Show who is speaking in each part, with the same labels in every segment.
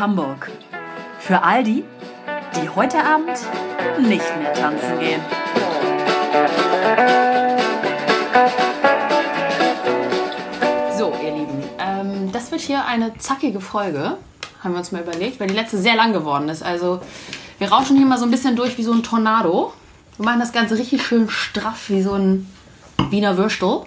Speaker 1: Hamburg. Für all die, die heute Abend nicht mehr tanzen gehen.
Speaker 2: So, ihr Lieben, das wird hier eine zackige Folge, haben wir uns mal überlegt, weil die letzte sehr lang geworden ist. Also wir rauschen hier mal so ein bisschen durch wie so ein Tornado. Wir machen das Ganze richtig schön straff wie so ein Wiener Würstel.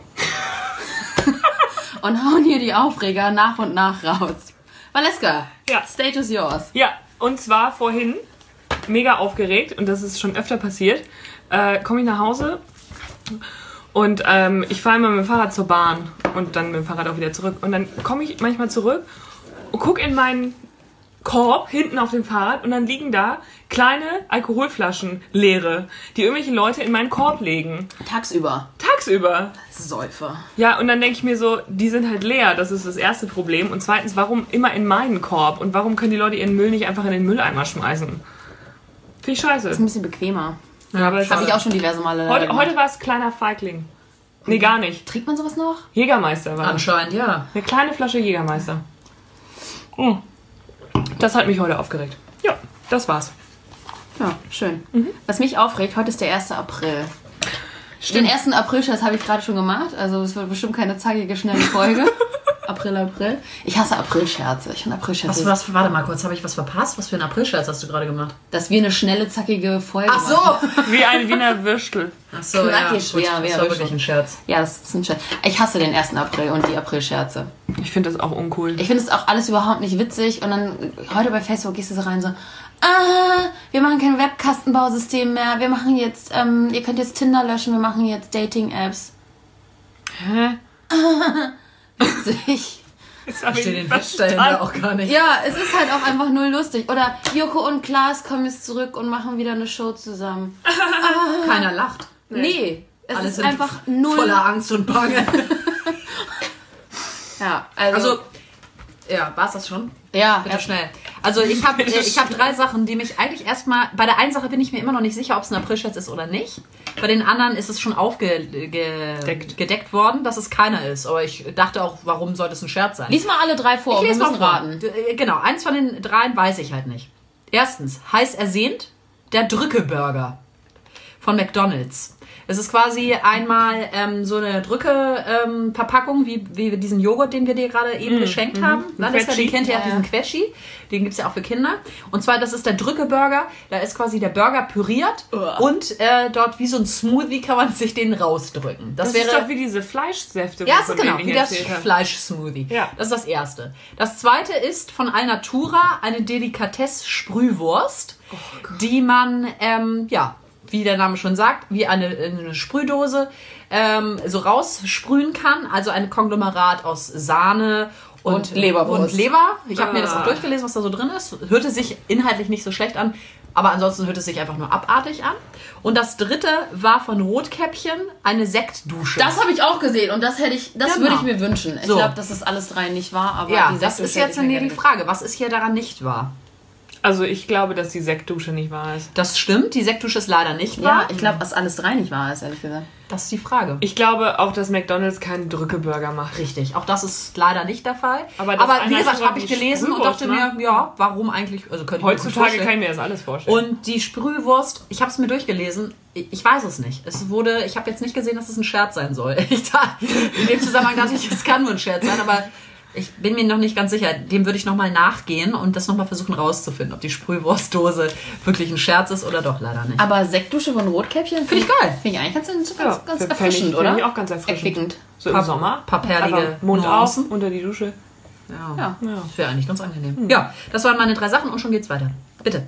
Speaker 2: Und hauen hier die Aufreger nach und nach raus. Valeska,
Speaker 3: Ja.
Speaker 2: Stage is yours.
Speaker 3: Ja, und zwar vorhin, mega aufgeregt, und das ist schon öfter passiert, komme ich nach Hause und ich fahre immer mit dem Fahrrad zur Bahn und dann mit dem Fahrrad auch wieder zurück. Und dann komme ich manchmal zurück und gucke in meinen Korb hinten auf dem Fahrrad und dann liegen da kleine Alkoholflaschen, leere, die irgendwelche Leute in meinen Korb legen.
Speaker 2: Tagsüber.
Speaker 3: Tagsüber.
Speaker 2: Säufer.
Speaker 3: Ja, und dann denke ich mir so, die sind halt leer, das ist das erste Problem. Und zweitens, warum immer in meinen Korb? Und warum können die Leute ihren Müll nicht einfach in den Mülleimer schmeißen? Finde ich scheiße.
Speaker 2: Ist ein bisschen bequemer.
Speaker 3: Ja, aber
Speaker 2: Habe ich auch schon diverse Male
Speaker 3: heute war es kleiner Feigling. Nee, gar nicht.
Speaker 2: Trinkt man sowas noch?
Speaker 3: Jägermeister war es.
Speaker 4: Anscheinend, ja.
Speaker 3: Eine kleine Flasche Jägermeister. Das hat mich heute aufgeregt. Ja, das war's.
Speaker 2: Ja, schön. Was mich aufregt, heute ist der 1. April. Den 1. April-Scherz habe ich gerade schon gemacht. Also es wird bestimmt keine zackige, schnelle Folge. April. Ich hasse April-Scherze. Ich finde April-Scherze...
Speaker 4: Warte mal kurz, habe ich was verpasst? Was für ein Aprilscherz hast du gerade gemacht?
Speaker 2: Dass wir eine schnelle, zackige Folge
Speaker 4: Ach so!
Speaker 2: machen.
Speaker 3: Wie ein Wiener Würstel.
Speaker 4: Ach so, ja.
Speaker 2: Knackig schwer,
Speaker 4: Gut,
Speaker 2: wäre
Speaker 4: das war
Speaker 2: schon.
Speaker 4: wirklich ein Scherz.
Speaker 2: Ja, das ist ein Scherz. Ich hasse den 1. April und die April-Scherze.
Speaker 3: Ich finde das auch uncool.
Speaker 2: Ich finde es auch alles überhaupt nicht witzig. Und dann heute bei Facebook gehst du so rein so... wir machen kein Webkastenbausystem mehr. Wir machen jetzt... ihr könnt jetzt Tinder löschen. Wir machen jetzt Dating-Apps.
Speaker 3: Hä?
Speaker 2: Witzig.
Speaker 3: Das
Speaker 4: Ich
Speaker 3: hab
Speaker 4: verstehe
Speaker 3: nicht
Speaker 4: den Witz dahinter auch gar nicht.
Speaker 2: Ja, es ist halt auch einfach null lustig. Oder Joko und Klaas kommen jetzt zurück und machen wieder eine Show zusammen.
Speaker 4: Keiner lacht.
Speaker 2: Nee, es
Speaker 4: Alle
Speaker 2: ist
Speaker 4: sind
Speaker 2: einfach null.
Speaker 4: voller Angst und Bange.
Speaker 2: Ja,
Speaker 4: Also, ja, war's das schon?
Speaker 2: ja,
Speaker 4: Bitte schnell. Also ich habe hab 3 Sachen, die mich eigentlich erstmal... Bei der einen Sache bin ich mir immer noch nicht sicher, ob es ein Aprilscherz ist oder nicht. Bei den anderen ist es schon gedeckt worden, dass es keiner ist. Aber ich dachte auch, warum sollte es ein Scherz sein?
Speaker 2: Lies mal alle 3 vor,
Speaker 4: Ich
Speaker 2: wir
Speaker 4: lese mal
Speaker 2: müssen
Speaker 4: vor.
Speaker 2: raten.
Speaker 4: Genau, eins von den 3 weiß ich halt nicht. Erstens, heiß ersehnt, der Drücke-Burger von McDonald's. Es ist quasi einmal so eine Drücke-Verpackung, wie diesen Joghurt, den wir dir gerade eben geschenkt haben. Valeska, den kennt ihr ja, diesen Quetschi. Den gibt es ja auch für Kinder. Und zwar, das ist der Drücke-Burger. Da ist quasi der Burger püriert und dort wie so ein Smoothie kann man sich den rausdrücken.
Speaker 3: Das ist doch wie diese Fleischsäfte.
Speaker 4: Ja,
Speaker 3: von
Speaker 4: ist genau,
Speaker 3: denen
Speaker 4: wie
Speaker 3: ich
Speaker 4: das
Speaker 3: erzählt habe.
Speaker 4: Fleischsmoothie.
Speaker 3: Ja.
Speaker 4: Das ist das Erste. Das Zweite ist von Alnatura eine Delikatesse-Sprühwurst, die man, wie der Name schon sagt, wie eine Sprühdose so raussprühen kann. Also ein Konglomerat aus Sahne und
Speaker 2: Leberwurst.
Speaker 4: Und Leber. Ich habe mir das auch durchgelesen, was da so drin ist. Hörte sich inhaltlich nicht so schlecht an, aber ansonsten hört es sich einfach nur abartig an. Und das Dritte war von Rotkäppchen eine Sektdusche.
Speaker 2: Das habe ich auch gesehen und das würde ich mir wünschen. Ich
Speaker 4: So.
Speaker 2: glaube, dass das alles 3 nicht war, aber
Speaker 4: ja,
Speaker 2: die
Speaker 4: das
Speaker 2: Sektdusche
Speaker 4: ist
Speaker 2: hätte
Speaker 4: jetzt
Speaker 2: ich mir
Speaker 4: die
Speaker 2: gerne
Speaker 4: Frage. Was ist hier daran nicht wahr?
Speaker 3: Also ich glaube, dass die Sektdusche nicht wahr ist.
Speaker 4: Das stimmt, die Sektdusche ist leider nicht
Speaker 2: gewünscht.
Speaker 4: wahr.
Speaker 2: Ja, ich glaube, dass alles 3 nicht wahr ist, ehrlich gesagt.
Speaker 4: Das ist die Frage.
Speaker 3: Ich glaube auch, dass McDonald's keinen Drückeburger macht.
Speaker 4: Richtig, auch das ist leider nicht der Fall.
Speaker 3: Aber das
Speaker 4: wie gesagt,
Speaker 3: Alnatura
Speaker 4: habe ich
Speaker 3: die
Speaker 4: gelesen und
Speaker 3: Sprühwurst,
Speaker 4: dachte mir, ja, warum eigentlich? Also könnte ich mir gut
Speaker 3: Heutzutage
Speaker 4: vorstellen.
Speaker 3: kann ich mir das alles vorstellen.
Speaker 4: Und die Sprühwurst, ich habe es mir durchgelesen, ich weiß es nicht. Ich habe jetzt nicht gesehen, dass es ein Scherz sein soll. In dem Zusammenhang dachte ich, es kann nur ein Scherz sein, aber ich bin mir noch nicht ganz sicher. Dem würde ich nochmal nachgehen und das nochmal versuchen rauszufinden, ob die Sprühwurstdose wirklich ein Scherz ist oder doch leider nicht.
Speaker 2: Aber Sektdusche von Rotkäppchen
Speaker 4: Finde ich geil.
Speaker 2: Finde ich eigentlich ganz
Speaker 3: Fänd
Speaker 2: erfrischend,
Speaker 3: ich
Speaker 2: oder?
Speaker 3: Finde ich auch ganz erfrischend.
Speaker 2: Erquickend.
Speaker 3: So im Sommer.
Speaker 4: Paar perlige
Speaker 3: Aber Mund
Speaker 4: Nuancen.
Speaker 3: auf, unter die Dusche.
Speaker 4: Ja. Das wäre eigentlich ganz angenehm. Ja, das waren meine 3 Sachen und schon geht's weiter. Bitte.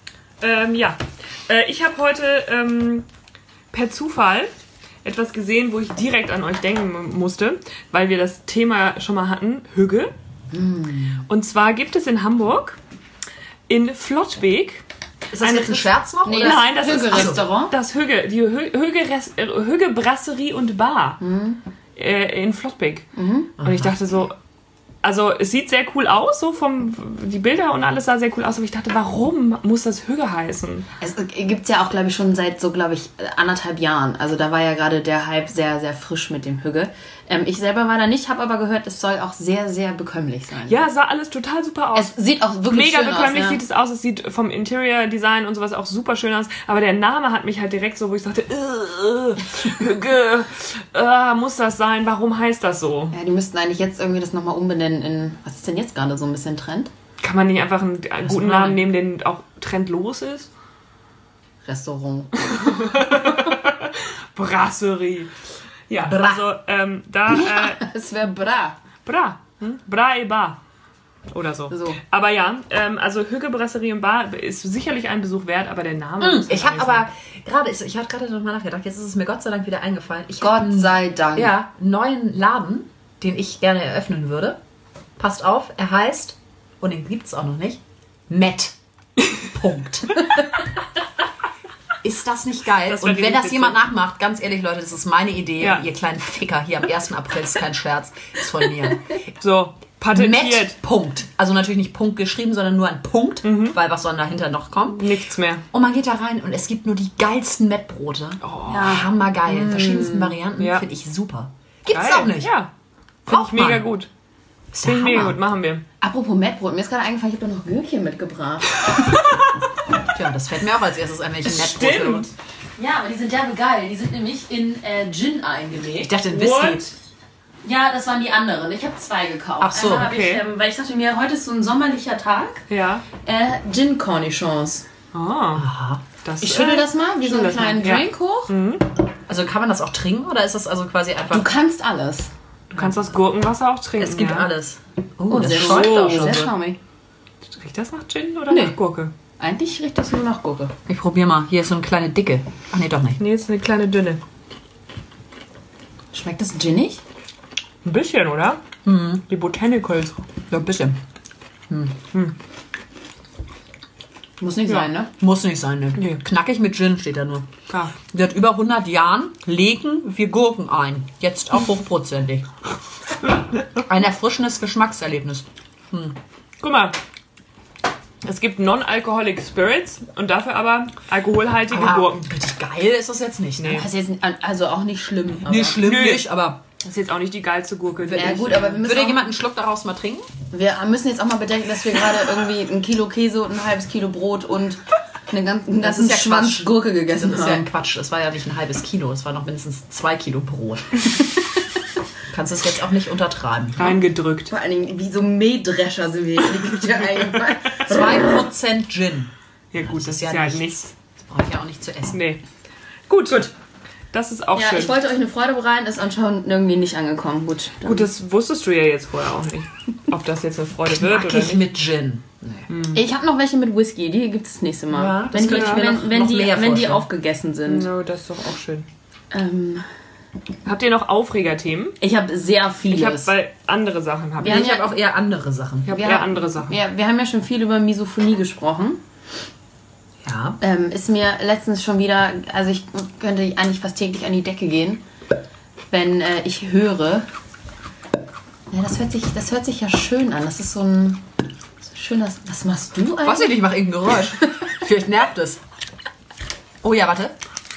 Speaker 3: Ich habe heute per Zufall etwas gesehen, wo ich direkt an euch denken musste, weil wir das Thema schon mal hatten, Hügge. Und zwar gibt es in Hamburg, in Flottbek,
Speaker 4: Ist das jetzt ein Scherz noch?
Speaker 2: Nee,
Speaker 4: oder?
Speaker 3: Nein, das ist
Speaker 2: Hügge-Restaurant.
Speaker 3: das Hügge Brasserie und Bar in Flottbek. Und ich dachte so, also es sieht sehr cool aus, so die Bilder und alles sah sehr cool aus, aber ich dachte, warum muss das Hügge heißen?
Speaker 2: Es gibt es ja auch, glaube ich, schon seit so, glaube ich, 1,5 Jahren. Also da war ja gerade der Hype sehr, sehr frisch mit dem Hügge. Ich selber war da nicht, habe aber gehört, es soll auch sehr, sehr bekömmlich sein.
Speaker 3: Ja, sah alles total super aus.
Speaker 2: Es sieht auch wirklich
Speaker 3: Mega
Speaker 2: schön
Speaker 3: bekömmlich
Speaker 2: aus.
Speaker 3: sieht es aus. Es sieht vom Interior Design und sowas auch super schön aus. Aber der Name hat mich halt direkt so, wo ich sagte, muss das sein? Warum heißt das so?
Speaker 2: Ja, die müssten eigentlich jetzt irgendwie das nochmal umbenennen in, was ist denn jetzt gerade so ein bisschen Trend?
Speaker 3: Kann man nicht einfach einen guten Namen nehmen, der auch trendlos ist?
Speaker 2: Restaurant.
Speaker 3: Brasserie. Ja,
Speaker 4: Bra.
Speaker 3: also
Speaker 2: Es wäre bra.
Speaker 3: Bra. Bra et Bar. Oder so.
Speaker 2: So.
Speaker 3: Aber ja, also Hügge Brasserie und Bar ist sicherlich ein Besuch wert, aber der Name muss
Speaker 4: Ich
Speaker 3: halt
Speaker 4: habe
Speaker 3: eigentlich
Speaker 4: aber ich hatte gerade noch mal nachgedacht, jetzt ist es mir Gott sei Dank wieder eingefallen. Ich
Speaker 2: Gott
Speaker 4: habe
Speaker 2: sei Dank.
Speaker 4: einen neuen Laden, den ich gerne eröffnen würde. Passt auf, er heißt, und den gibt es auch noch nicht, Met. Punkt. Ist das nicht geil?
Speaker 3: Das wär
Speaker 4: Und wenn
Speaker 3: richtig
Speaker 4: das
Speaker 3: witzig.
Speaker 4: jemand nachmacht, ganz ehrlich, Leute, das ist meine Idee.
Speaker 3: Ja.
Speaker 4: Ihr kleinen Ficker hier am 1. April, ist kein Scherz, ist von mir.
Speaker 3: so patentiert.
Speaker 4: Met. Punkt. Also natürlich nicht Punkt geschrieben, sondern nur ein Punkt, weil was soll dahinter noch kommen?
Speaker 3: Nichts mehr.
Speaker 4: Und man geht da rein und es gibt nur die geilsten Mettbrote.
Speaker 3: Oh.
Speaker 4: Ja, hammergeil. In verschiedensten Varianten.
Speaker 3: Ja.
Speaker 4: Finde ich super. Gibt's
Speaker 3: Geil.
Speaker 4: auch nicht.
Speaker 3: Ja. Finde ich
Speaker 4: Braucht man.
Speaker 3: mega gut.
Speaker 4: Ist der
Speaker 3: Finde ich mega
Speaker 4: Hammer.
Speaker 3: gut. Machen wir.
Speaker 2: Apropos Mettbrot, mir ist gerade eingefallen, ich habe doch noch Gürkchen mitgebracht.
Speaker 4: Tja, das fällt mir auch als erstes ein, wenn ich ein Mettbrot höre.
Speaker 3: Stimmt.
Speaker 2: Ja, aber die sind derbe geil. Die sind nämlich in Gin eingelegt.
Speaker 4: Ich dachte in Whisky.
Speaker 3: What?
Speaker 2: Ja, das waren die anderen. Ich habe 2 gekauft.
Speaker 4: Ach so,
Speaker 2: Einmal hab
Speaker 3: okay.
Speaker 2: ich, weil ich dachte mir, heute ist so ein sommerlicher Tag.
Speaker 3: Ja.
Speaker 2: Gin Cornichons.
Speaker 3: Ah. Das,
Speaker 2: Ich schüttel das mal, wie so einen
Speaker 3: schüttel das mal,
Speaker 2: kleinen
Speaker 3: ja.
Speaker 2: Drink hoch.
Speaker 4: Also kann man das auch trinken oder ist das also quasi einfach...
Speaker 2: Du kannst alles.
Speaker 3: Du kannst das Gurkenwasser auch trinken.
Speaker 4: es gibt
Speaker 3: ja.
Speaker 4: alles.
Speaker 2: Oh,
Speaker 4: das
Speaker 2: sehr
Speaker 4: schäumt
Speaker 3: schön.
Speaker 4: auch schon
Speaker 2: Sehr
Speaker 4: so.
Speaker 2: schaumig.
Speaker 3: Riecht das nach Gin oder
Speaker 2: Nee.
Speaker 3: nach Gurke?
Speaker 2: Eigentlich riecht das nur nach Gurke.
Speaker 4: Ich probiere mal. Hier ist so eine kleine Dicke. Ach nee, doch nicht.
Speaker 3: Nee, ist eine kleine dünne.
Speaker 2: Schmeckt das ginnig?
Speaker 3: Ein bisschen, oder? Die Botanicals.
Speaker 4: Ja, ein bisschen.
Speaker 2: Muss nicht sein, ne?
Speaker 4: Muss nicht sein, ne?
Speaker 3: Nee.
Speaker 4: Knackig mit Gin steht da nur.
Speaker 3: Ja.
Speaker 4: Seit über 100 Jahren legen wir Gurken ein. Jetzt auch hochprozentig. Ein erfrischendes Geschmackserlebnis.
Speaker 3: Guck mal. Es gibt Non-Alcoholic Spirits und dafür aber alkoholhaltige Gurken.
Speaker 4: Richtig geil ist das jetzt nicht, ne?
Speaker 3: Nee.
Speaker 2: Das ist jetzt also auch nicht schlimm. Aber
Speaker 4: Nee, schlimm
Speaker 3: Nö.
Speaker 4: nicht, aber...
Speaker 3: Das ist jetzt auch nicht die geilste Gurke. die
Speaker 2: Ja
Speaker 3: ich-
Speaker 2: gut, aber wir müssen,
Speaker 4: Würde
Speaker 2: auch,
Speaker 4: jemand einen Schluck daraus mal trinken?
Speaker 2: wir müssen jetzt auch mal bedenken, dass wir gerade irgendwie 1 Kilo Käse und ein halbes Kilo Brot und einen ganzen
Speaker 4: Das ist ja
Speaker 2: Schwanz
Speaker 4: Quatsch.
Speaker 2: Gurke gegessen
Speaker 4: Das ist ja
Speaker 2: haben.
Speaker 4: ein Quatsch. Das war ja nicht ein halbes Kilo. Es war noch mindestens 2 Kilo Brot. Kannst es jetzt auch nicht untertreiben.
Speaker 3: Reingedrückt.
Speaker 2: Vor allen Dingen, wie so Mähdrescher sind wir jetzt in die Küche eingefallen.
Speaker 4: 2% Gin.
Speaker 3: Ja gut, das ist
Speaker 4: ja
Speaker 3: ja halt
Speaker 4: nichts.
Speaker 3: nichts.
Speaker 4: Das brauche ich ja auch nicht zu essen.
Speaker 3: Nee. Gut. Das ist auch
Speaker 2: Ja,
Speaker 3: schön.
Speaker 2: ich wollte euch eine Freude bereiten, ist anscheinend irgendwie nicht angekommen. Gut, dann.
Speaker 3: Gut, das wusstest du ja jetzt vorher auch nicht. Ob das jetzt eine Freude wird oder
Speaker 4: Knackig
Speaker 3: nicht.
Speaker 4: mit Gin.
Speaker 2: Ich habe noch welche mit Whisky, die gibt es das nächste Mal.
Speaker 4: Ja, das
Speaker 2: wenn die,
Speaker 4: könnte ich mir
Speaker 2: wenn,
Speaker 4: noch
Speaker 2: die,
Speaker 4: mehr
Speaker 2: wenn die
Speaker 4: vorstellen.
Speaker 2: aufgegessen sind.
Speaker 3: No, das ist doch auch schön.
Speaker 2: Ich
Speaker 3: Habt ihr noch Aufregerthemen?
Speaker 2: habe sehr
Speaker 3: Ich habe
Speaker 2: vieles.
Speaker 3: bei andere Sachen. Hab
Speaker 2: Wir
Speaker 3: ich
Speaker 2: haben
Speaker 4: Ich habe auch eher andere Sachen.
Speaker 3: ich habe
Speaker 2: wir
Speaker 3: eher
Speaker 2: haben-
Speaker 3: andere Sachen.
Speaker 2: ja, wir haben ja schon viel über Misophonie gesprochen.
Speaker 4: Ja.
Speaker 2: Ist mir letztens schon wieder, also ich könnte eigentlich fast täglich an die Decke gehen, wenn ich höre. Ja, das hört sich ja schön an. Das ist so ein schönes. Was machst du eigentlich?
Speaker 4: Was ich nicht, mach irgendein Geräusch. Vielleicht nervt es. Oh ja, warte.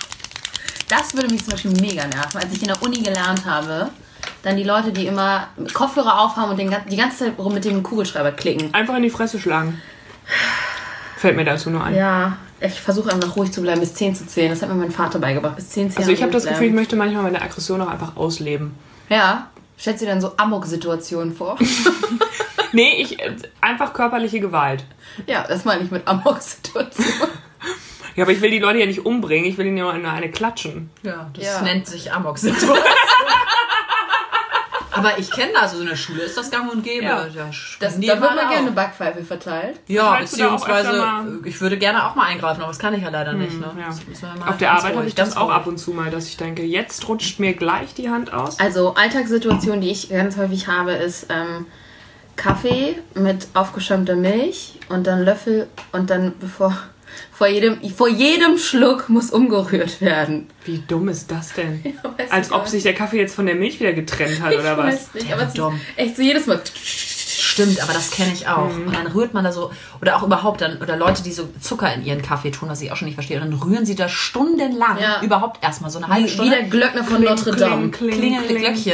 Speaker 2: Das würde mich zum Beispiel mega nerven, als ich in der Uni gelernt habe. Dann die Leute, die immer Kopfhörer aufhaben und die ganze Zeit rum mit dem Kugelschreiber klicken.
Speaker 3: Einfach in die Fresse schlagen. Fällt mir dazu nur ein.
Speaker 2: Ja, ich versuche einfach ruhig zu bleiben, bis 10 zu zählen. Das hat mir mein Vater beigebracht. Bis 10 zählen.
Speaker 3: Also ich habe das
Speaker 2: ruhig
Speaker 3: Gefühl, ich
Speaker 2: bleiben.
Speaker 3: möchte manchmal meine Aggression auch einfach ausleben.
Speaker 2: Ja, stellst du dir dann so Amok-Situationen vor?
Speaker 3: Nee, einfach körperliche Gewalt.
Speaker 2: Ja, das meine ich mit Amok-Situationen.
Speaker 3: Ja, aber ich will die Leute ja nicht umbringen, ich will ihnen nur eine klatschen.
Speaker 4: Ja, das
Speaker 2: Ja.
Speaker 4: nennt sich Amok-Situation. Aber ich kenne das, also in der Schule ist das gang und gäbe.
Speaker 3: Ja.
Speaker 4: Da,
Speaker 2: Da
Speaker 4: springen die
Speaker 2: wird
Speaker 4: immer
Speaker 2: mal gerne
Speaker 4: auf.
Speaker 2: eine Backpfeife verteilt.
Speaker 4: Ja,
Speaker 3: Verteilst du da auch
Speaker 4: beziehungsweise
Speaker 3: öfter mal?
Speaker 4: ich würde gerne auch mal eingreifen, aber das kann ich ja leider nicht. Ne?
Speaker 3: ja.
Speaker 4: Das müssen wir mal
Speaker 3: Auf der
Speaker 4: ganz
Speaker 3: Arbeit habe
Speaker 4: ruhig,
Speaker 3: ich das
Speaker 4: ganz
Speaker 3: auch
Speaker 4: ruhig.
Speaker 3: ab und zu mal, dass ich denke, jetzt rutscht mir gleich die Hand aus.
Speaker 2: Also Alltagssituation, die ich ganz häufig habe, ist Kaffee mit aufgeschäumter Milch und dann Löffel und dann vor jedem Schluck muss umgerührt werden.
Speaker 3: Wie dumm ist das denn?
Speaker 2: weiß
Speaker 3: Als
Speaker 2: ich
Speaker 3: ob
Speaker 2: auch
Speaker 3: sich der Kaffee jetzt von der Milch wieder getrennt hat, oder
Speaker 2: Ich
Speaker 3: was?
Speaker 2: weiß nicht,
Speaker 4: Der
Speaker 2: aber
Speaker 4: wird
Speaker 2: es
Speaker 4: dumm.
Speaker 2: ist echt so jedes Mal.
Speaker 4: Stimmt, aber das kenne ich auch. Und dann rührt man da so, oder auch überhaupt dann, oder Leute, die so Zucker in ihren Kaffee tun, was ich auch schon nicht verstehe, und dann rühren sie da stundenlang
Speaker 2: Ja.
Speaker 4: überhaupt erstmal so eine halbe
Speaker 2: Wie
Speaker 4: Stunde.
Speaker 2: der Glöckner von Notre Dame.
Speaker 4: Klingelnde Glöckchen.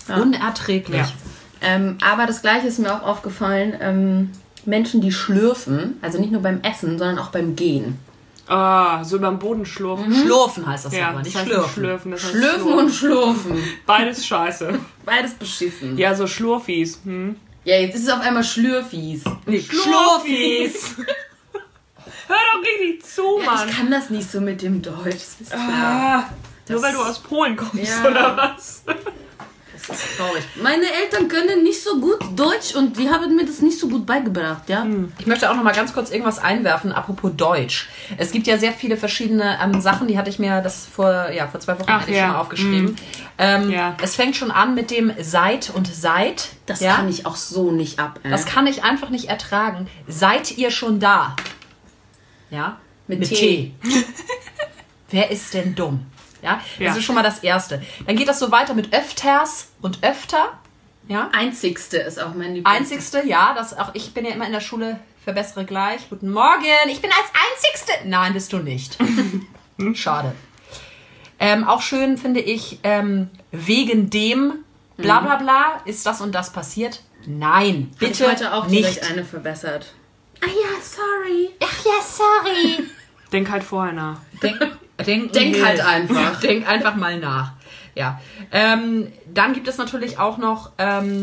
Speaker 4: Unerträglich.
Speaker 3: Ja.
Speaker 2: Aber das Gleiche ist mir auch aufgefallen. Menschen, die schlürfen, also nicht nur beim Essen, sondern auch beim Gehen.
Speaker 3: Ah, so über den Boden schlurfen.
Speaker 4: Schlurfen heißt das
Speaker 3: Ja,
Speaker 4: aber, nicht
Speaker 3: das heißt
Speaker 4: schlürfen.
Speaker 3: Schlürfen. Das heißt
Speaker 2: Schlürfen und schlurfen.
Speaker 3: Beides scheiße.
Speaker 2: Beides beschissen.
Speaker 3: Ja, so Schlurfis.
Speaker 2: Ja, jetzt ist es auf einmal Schlürfis.
Speaker 4: Nee,
Speaker 3: Schlurfis. Hör doch richtig zu, Mann.
Speaker 2: Ich kann das nicht so mit dem Deutsch. Das ist
Speaker 3: Nur weil du aus Polen kommst,
Speaker 2: Ja.
Speaker 3: oder was?
Speaker 4: Das ist traurig.
Speaker 2: Meine Eltern können nicht so gut Deutsch und die haben mir das nicht so gut beigebracht, ja?
Speaker 4: Ich möchte auch noch mal ganz kurz irgendwas einwerfen, apropos Deutsch. Es gibt ja sehr viele verschiedene Sachen, die hatte ich mir das vor 2 Wochen
Speaker 3: Ach,
Speaker 4: eigentlich
Speaker 3: ja.
Speaker 4: schon mal aufgeschrieben.
Speaker 3: Ja.
Speaker 4: Es fängt schon an mit dem seid und seid.
Speaker 2: Das
Speaker 4: ja?
Speaker 2: kann ich auch so nicht ab.
Speaker 4: Das kann ich einfach nicht ertragen. Seid ihr schon da? Ja?
Speaker 2: Mit T.
Speaker 4: Wer ist denn dumm? Ja? Das
Speaker 3: Ja.
Speaker 4: ist schon mal das Erste. Dann geht das so weiter mit öfters und öfter. Ja?
Speaker 2: Einzigste ist auch mein Lieblings.
Speaker 4: Einzigste, ja, das auch ich bin ja immer in der Schule, verbessere gleich. Guten Morgen, ich bin als Einzigste. Nein, bist du nicht. Schade. Auch schön finde ich, wegen dem bla bla bla ist das und das passiert. Nein,
Speaker 2: Bitte
Speaker 4: bitte
Speaker 2: heute auch
Speaker 4: nicht.
Speaker 2: direkt eine verbessert. Ah ja, sorry.
Speaker 4: Ach ja, sorry.
Speaker 3: Denk halt vorher nach.
Speaker 2: Denk halt einfach.
Speaker 4: Denk einfach mal nach. Ja. Dann gibt es natürlich auch noch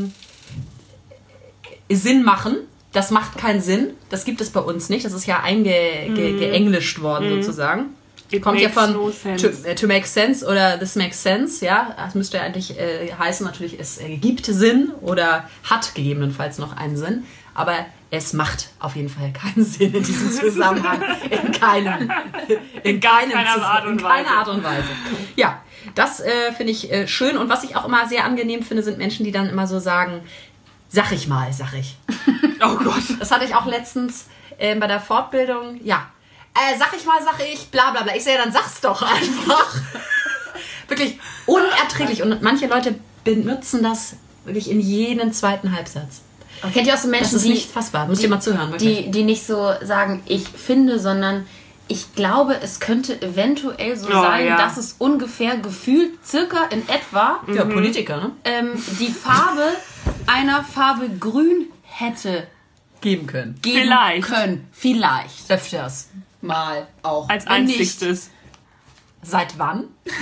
Speaker 4: Sinn machen. Das macht keinen Sinn. Das gibt es bei uns nicht. Das ist ja geenglischt worden sozusagen.
Speaker 3: It
Speaker 4: Kommt ja
Speaker 3: makes
Speaker 4: von
Speaker 3: no sense.
Speaker 4: to make sense oder this makes sense. Ja, das müsste ja eigentlich heißen natürlich, es gibt Sinn oder hat gegebenenfalls noch einen Sinn. Aber es macht auf jeden Fall keinen Sinn in diesem Zusammenhang. In keiner
Speaker 3: Art und
Speaker 4: Weise. Ja, das finde ich schön. Und was ich auch immer sehr angenehm finde, sind Menschen, die dann immer so sagen, sag ich.
Speaker 3: Oh Gott.
Speaker 4: Das hatte ich auch letztens bei der Fortbildung. Ja, sag ich, bla bla bla. Ich sehe, dann sag's doch einfach. Wirklich unerträglich. Und manche Leute benutzen das wirklich in jedem zweiten Halbsatz.
Speaker 2: Kennt ihr auch so Menschen,
Speaker 4: Das ist nicht fassbar. Müsst ihr mal zuhören, wirklich.
Speaker 2: die nicht so sagen, ich finde, sondern ich glaube, es könnte eventuell so sein,
Speaker 3: ja.
Speaker 2: dass es ungefähr gefühlt circa in etwa
Speaker 4: Ja, Politiker, ne?
Speaker 2: die Farbe einer Farbe grün hätte
Speaker 4: Geben können.
Speaker 2: geben
Speaker 3: Vielleicht.
Speaker 2: können. Vielleicht.
Speaker 4: Öfters.
Speaker 2: Mal auch.
Speaker 3: Als
Speaker 2: Wenn nicht.
Speaker 3: einzigstes.
Speaker 4: Seit wann?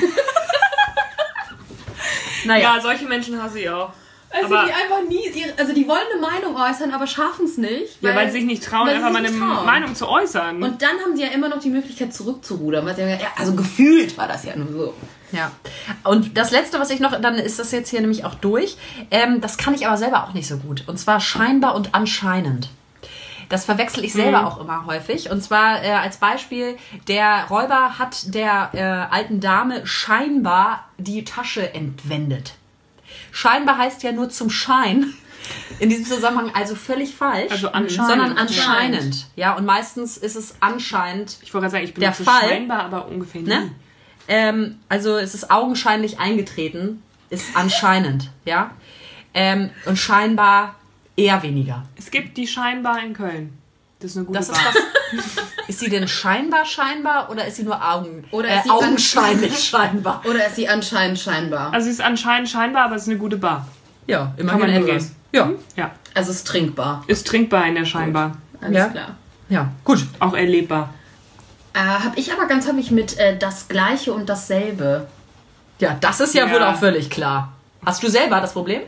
Speaker 3: Ja, solche Menschen hasse ich auch.
Speaker 2: Also
Speaker 3: Aber-
Speaker 2: die einfach die wollen eine Meinung äußern, aber schaffen es nicht.
Speaker 3: Ja, weil sie sich nicht trauen,
Speaker 2: weil sie
Speaker 3: einfach mal
Speaker 2: sich
Speaker 3: eine
Speaker 2: nicht trauen.
Speaker 3: Meinung zu äußern.
Speaker 2: Und dann haben sie ja immer noch die Möglichkeit zurückzurudern. Weil sie ja, also gefühlt war das ja nur so.
Speaker 4: Ja. Und das Letzte, was ich noch, dann ist das jetzt hier nämlich auch durch. Das kann ich aber selber auch nicht so gut. Und zwar scheinbar und anscheinend. Das verwechsel ich selber auch immer häufig. Und zwar als Beispiel, der Räuber hat der alten Dame scheinbar die Tasche entwendet. Scheinbar heißt ja nur zum Schein. In diesem Zusammenhang also völlig falsch.
Speaker 3: Also anscheinend.
Speaker 4: Sondern anscheinend. Ja, und meistens ist es anscheinend.
Speaker 3: Ich wollte gerade sagen, ich
Speaker 4: Der
Speaker 3: benutze
Speaker 4: Fall-
Speaker 3: scheinbar, aber ungefähr nie.
Speaker 4: Ne? Also es ist augenscheinlich eingetreten, ist anscheinend, ja. Und scheinbar eher weniger.
Speaker 3: Es gibt die scheinbar in Köln. Das ist eine gute
Speaker 4: Das ist
Speaker 3: Bar.
Speaker 4: das. Ist sie denn scheinbar oder ist sie nur
Speaker 2: Oder ist sie
Speaker 4: augenscheinlich scheinbar?
Speaker 2: Oder ist sie anscheinend scheinbar?
Speaker 3: Also es ist anscheinend scheinbar, aber es ist eine gute Bar.
Speaker 4: Ja,
Speaker 3: Kann man
Speaker 4: immerhin
Speaker 3: hingehen.
Speaker 4: etwas. Ja,
Speaker 3: Ja.
Speaker 2: Also es ist trinkbar.
Speaker 3: Ist trinkbar in der scheinbar.
Speaker 2: Alles
Speaker 4: Ja.
Speaker 2: klar.
Speaker 4: ja, gut.
Speaker 3: Auch erlebbar.
Speaker 2: Habe ich aber ganz häufig mit das Gleiche und dasselbe.
Speaker 4: Ja, das ist ja
Speaker 3: Ja.
Speaker 4: wohl auch völlig klar. Hast du selber das Problem?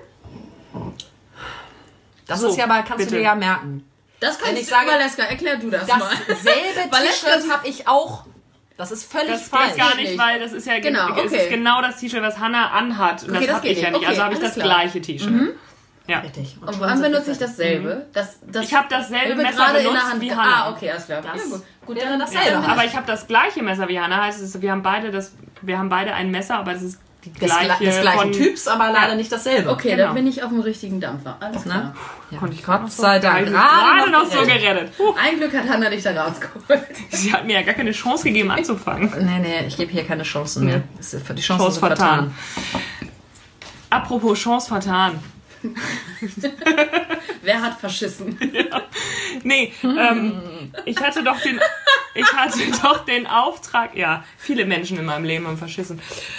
Speaker 4: Das
Speaker 3: So,
Speaker 4: ist ja aber, kannst
Speaker 3: bitte.
Speaker 4: du dir ja merken.
Speaker 2: Das
Speaker 4: Wenn
Speaker 2: kannst
Speaker 4: ich
Speaker 2: du,
Speaker 4: sage-
Speaker 2: Valeska, erklär du das mal.
Speaker 4: Dasselbe
Speaker 2: Valeska-
Speaker 4: T-Shirt habe ich auch. Das ist völlig
Speaker 3: Das
Speaker 4: falsch.
Speaker 3: geht gar
Speaker 2: nicht.
Speaker 3: nicht, weil das ist ja
Speaker 2: Genau,
Speaker 3: es
Speaker 2: okay.
Speaker 3: ist genau das T-Shirt, was Hannah anhat. Und
Speaker 2: Okay,
Speaker 3: das
Speaker 2: das
Speaker 3: habe
Speaker 2: geht
Speaker 3: ich ja
Speaker 2: nicht.
Speaker 3: nicht. Also
Speaker 2: Okay,
Speaker 3: habe ich das
Speaker 2: alles klar.
Speaker 3: gleiche T-Shirt. Ja.
Speaker 4: Richtig.
Speaker 2: Und wann benutze ich dasselbe? Das
Speaker 3: Ich habe dasselbe
Speaker 2: wir
Speaker 3: Messer
Speaker 2: gerade in der
Speaker 3: benutzt
Speaker 2: Hand.
Speaker 3: wie Hannah.
Speaker 2: Ah, okay, alles klar.
Speaker 4: Das
Speaker 2: ja, gut,
Speaker 4: wäre
Speaker 2: dann
Speaker 4: dasselbe.
Speaker 2: dann bin
Speaker 3: Aber ich habe das gleiche Messer wie Hannah. Heißt es, wir haben beide ein Messer, aber das ist die
Speaker 4: Des
Speaker 3: gleiche
Speaker 4: gleichen
Speaker 3: von,
Speaker 4: Typs, aber leider
Speaker 3: Ja.
Speaker 4: nicht dasselbe.
Speaker 2: Okay,
Speaker 3: Genau.
Speaker 2: dann bin ich auf dem richtigen Dampfer. Alles klar.
Speaker 4: Ne? Ja.
Speaker 3: Konnte ich gerade
Speaker 4: Gott sei Dank.
Speaker 3: gerade noch so
Speaker 4: gerettet.
Speaker 3: gerettet.
Speaker 2: Ein Glück hat Hannah dich da rausgeholt.
Speaker 3: Sie hat mir ja gar keine Chance gegeben anzufangen.
Speaker 4: Nee, ich gebe hier keine Chancen mehr. Das ist für die Chancen
Speaker 3: Chance
Speaker 4: sind vertan.
Speaker 3: Apropos Chance vertan.
Speaker 2: Wer hat verschissen?
Speaker 3: Nee, ich hatte doch den... Ich hatte doch den Auftrag, ja, viele Menschen in meinem Leben haben verschissen.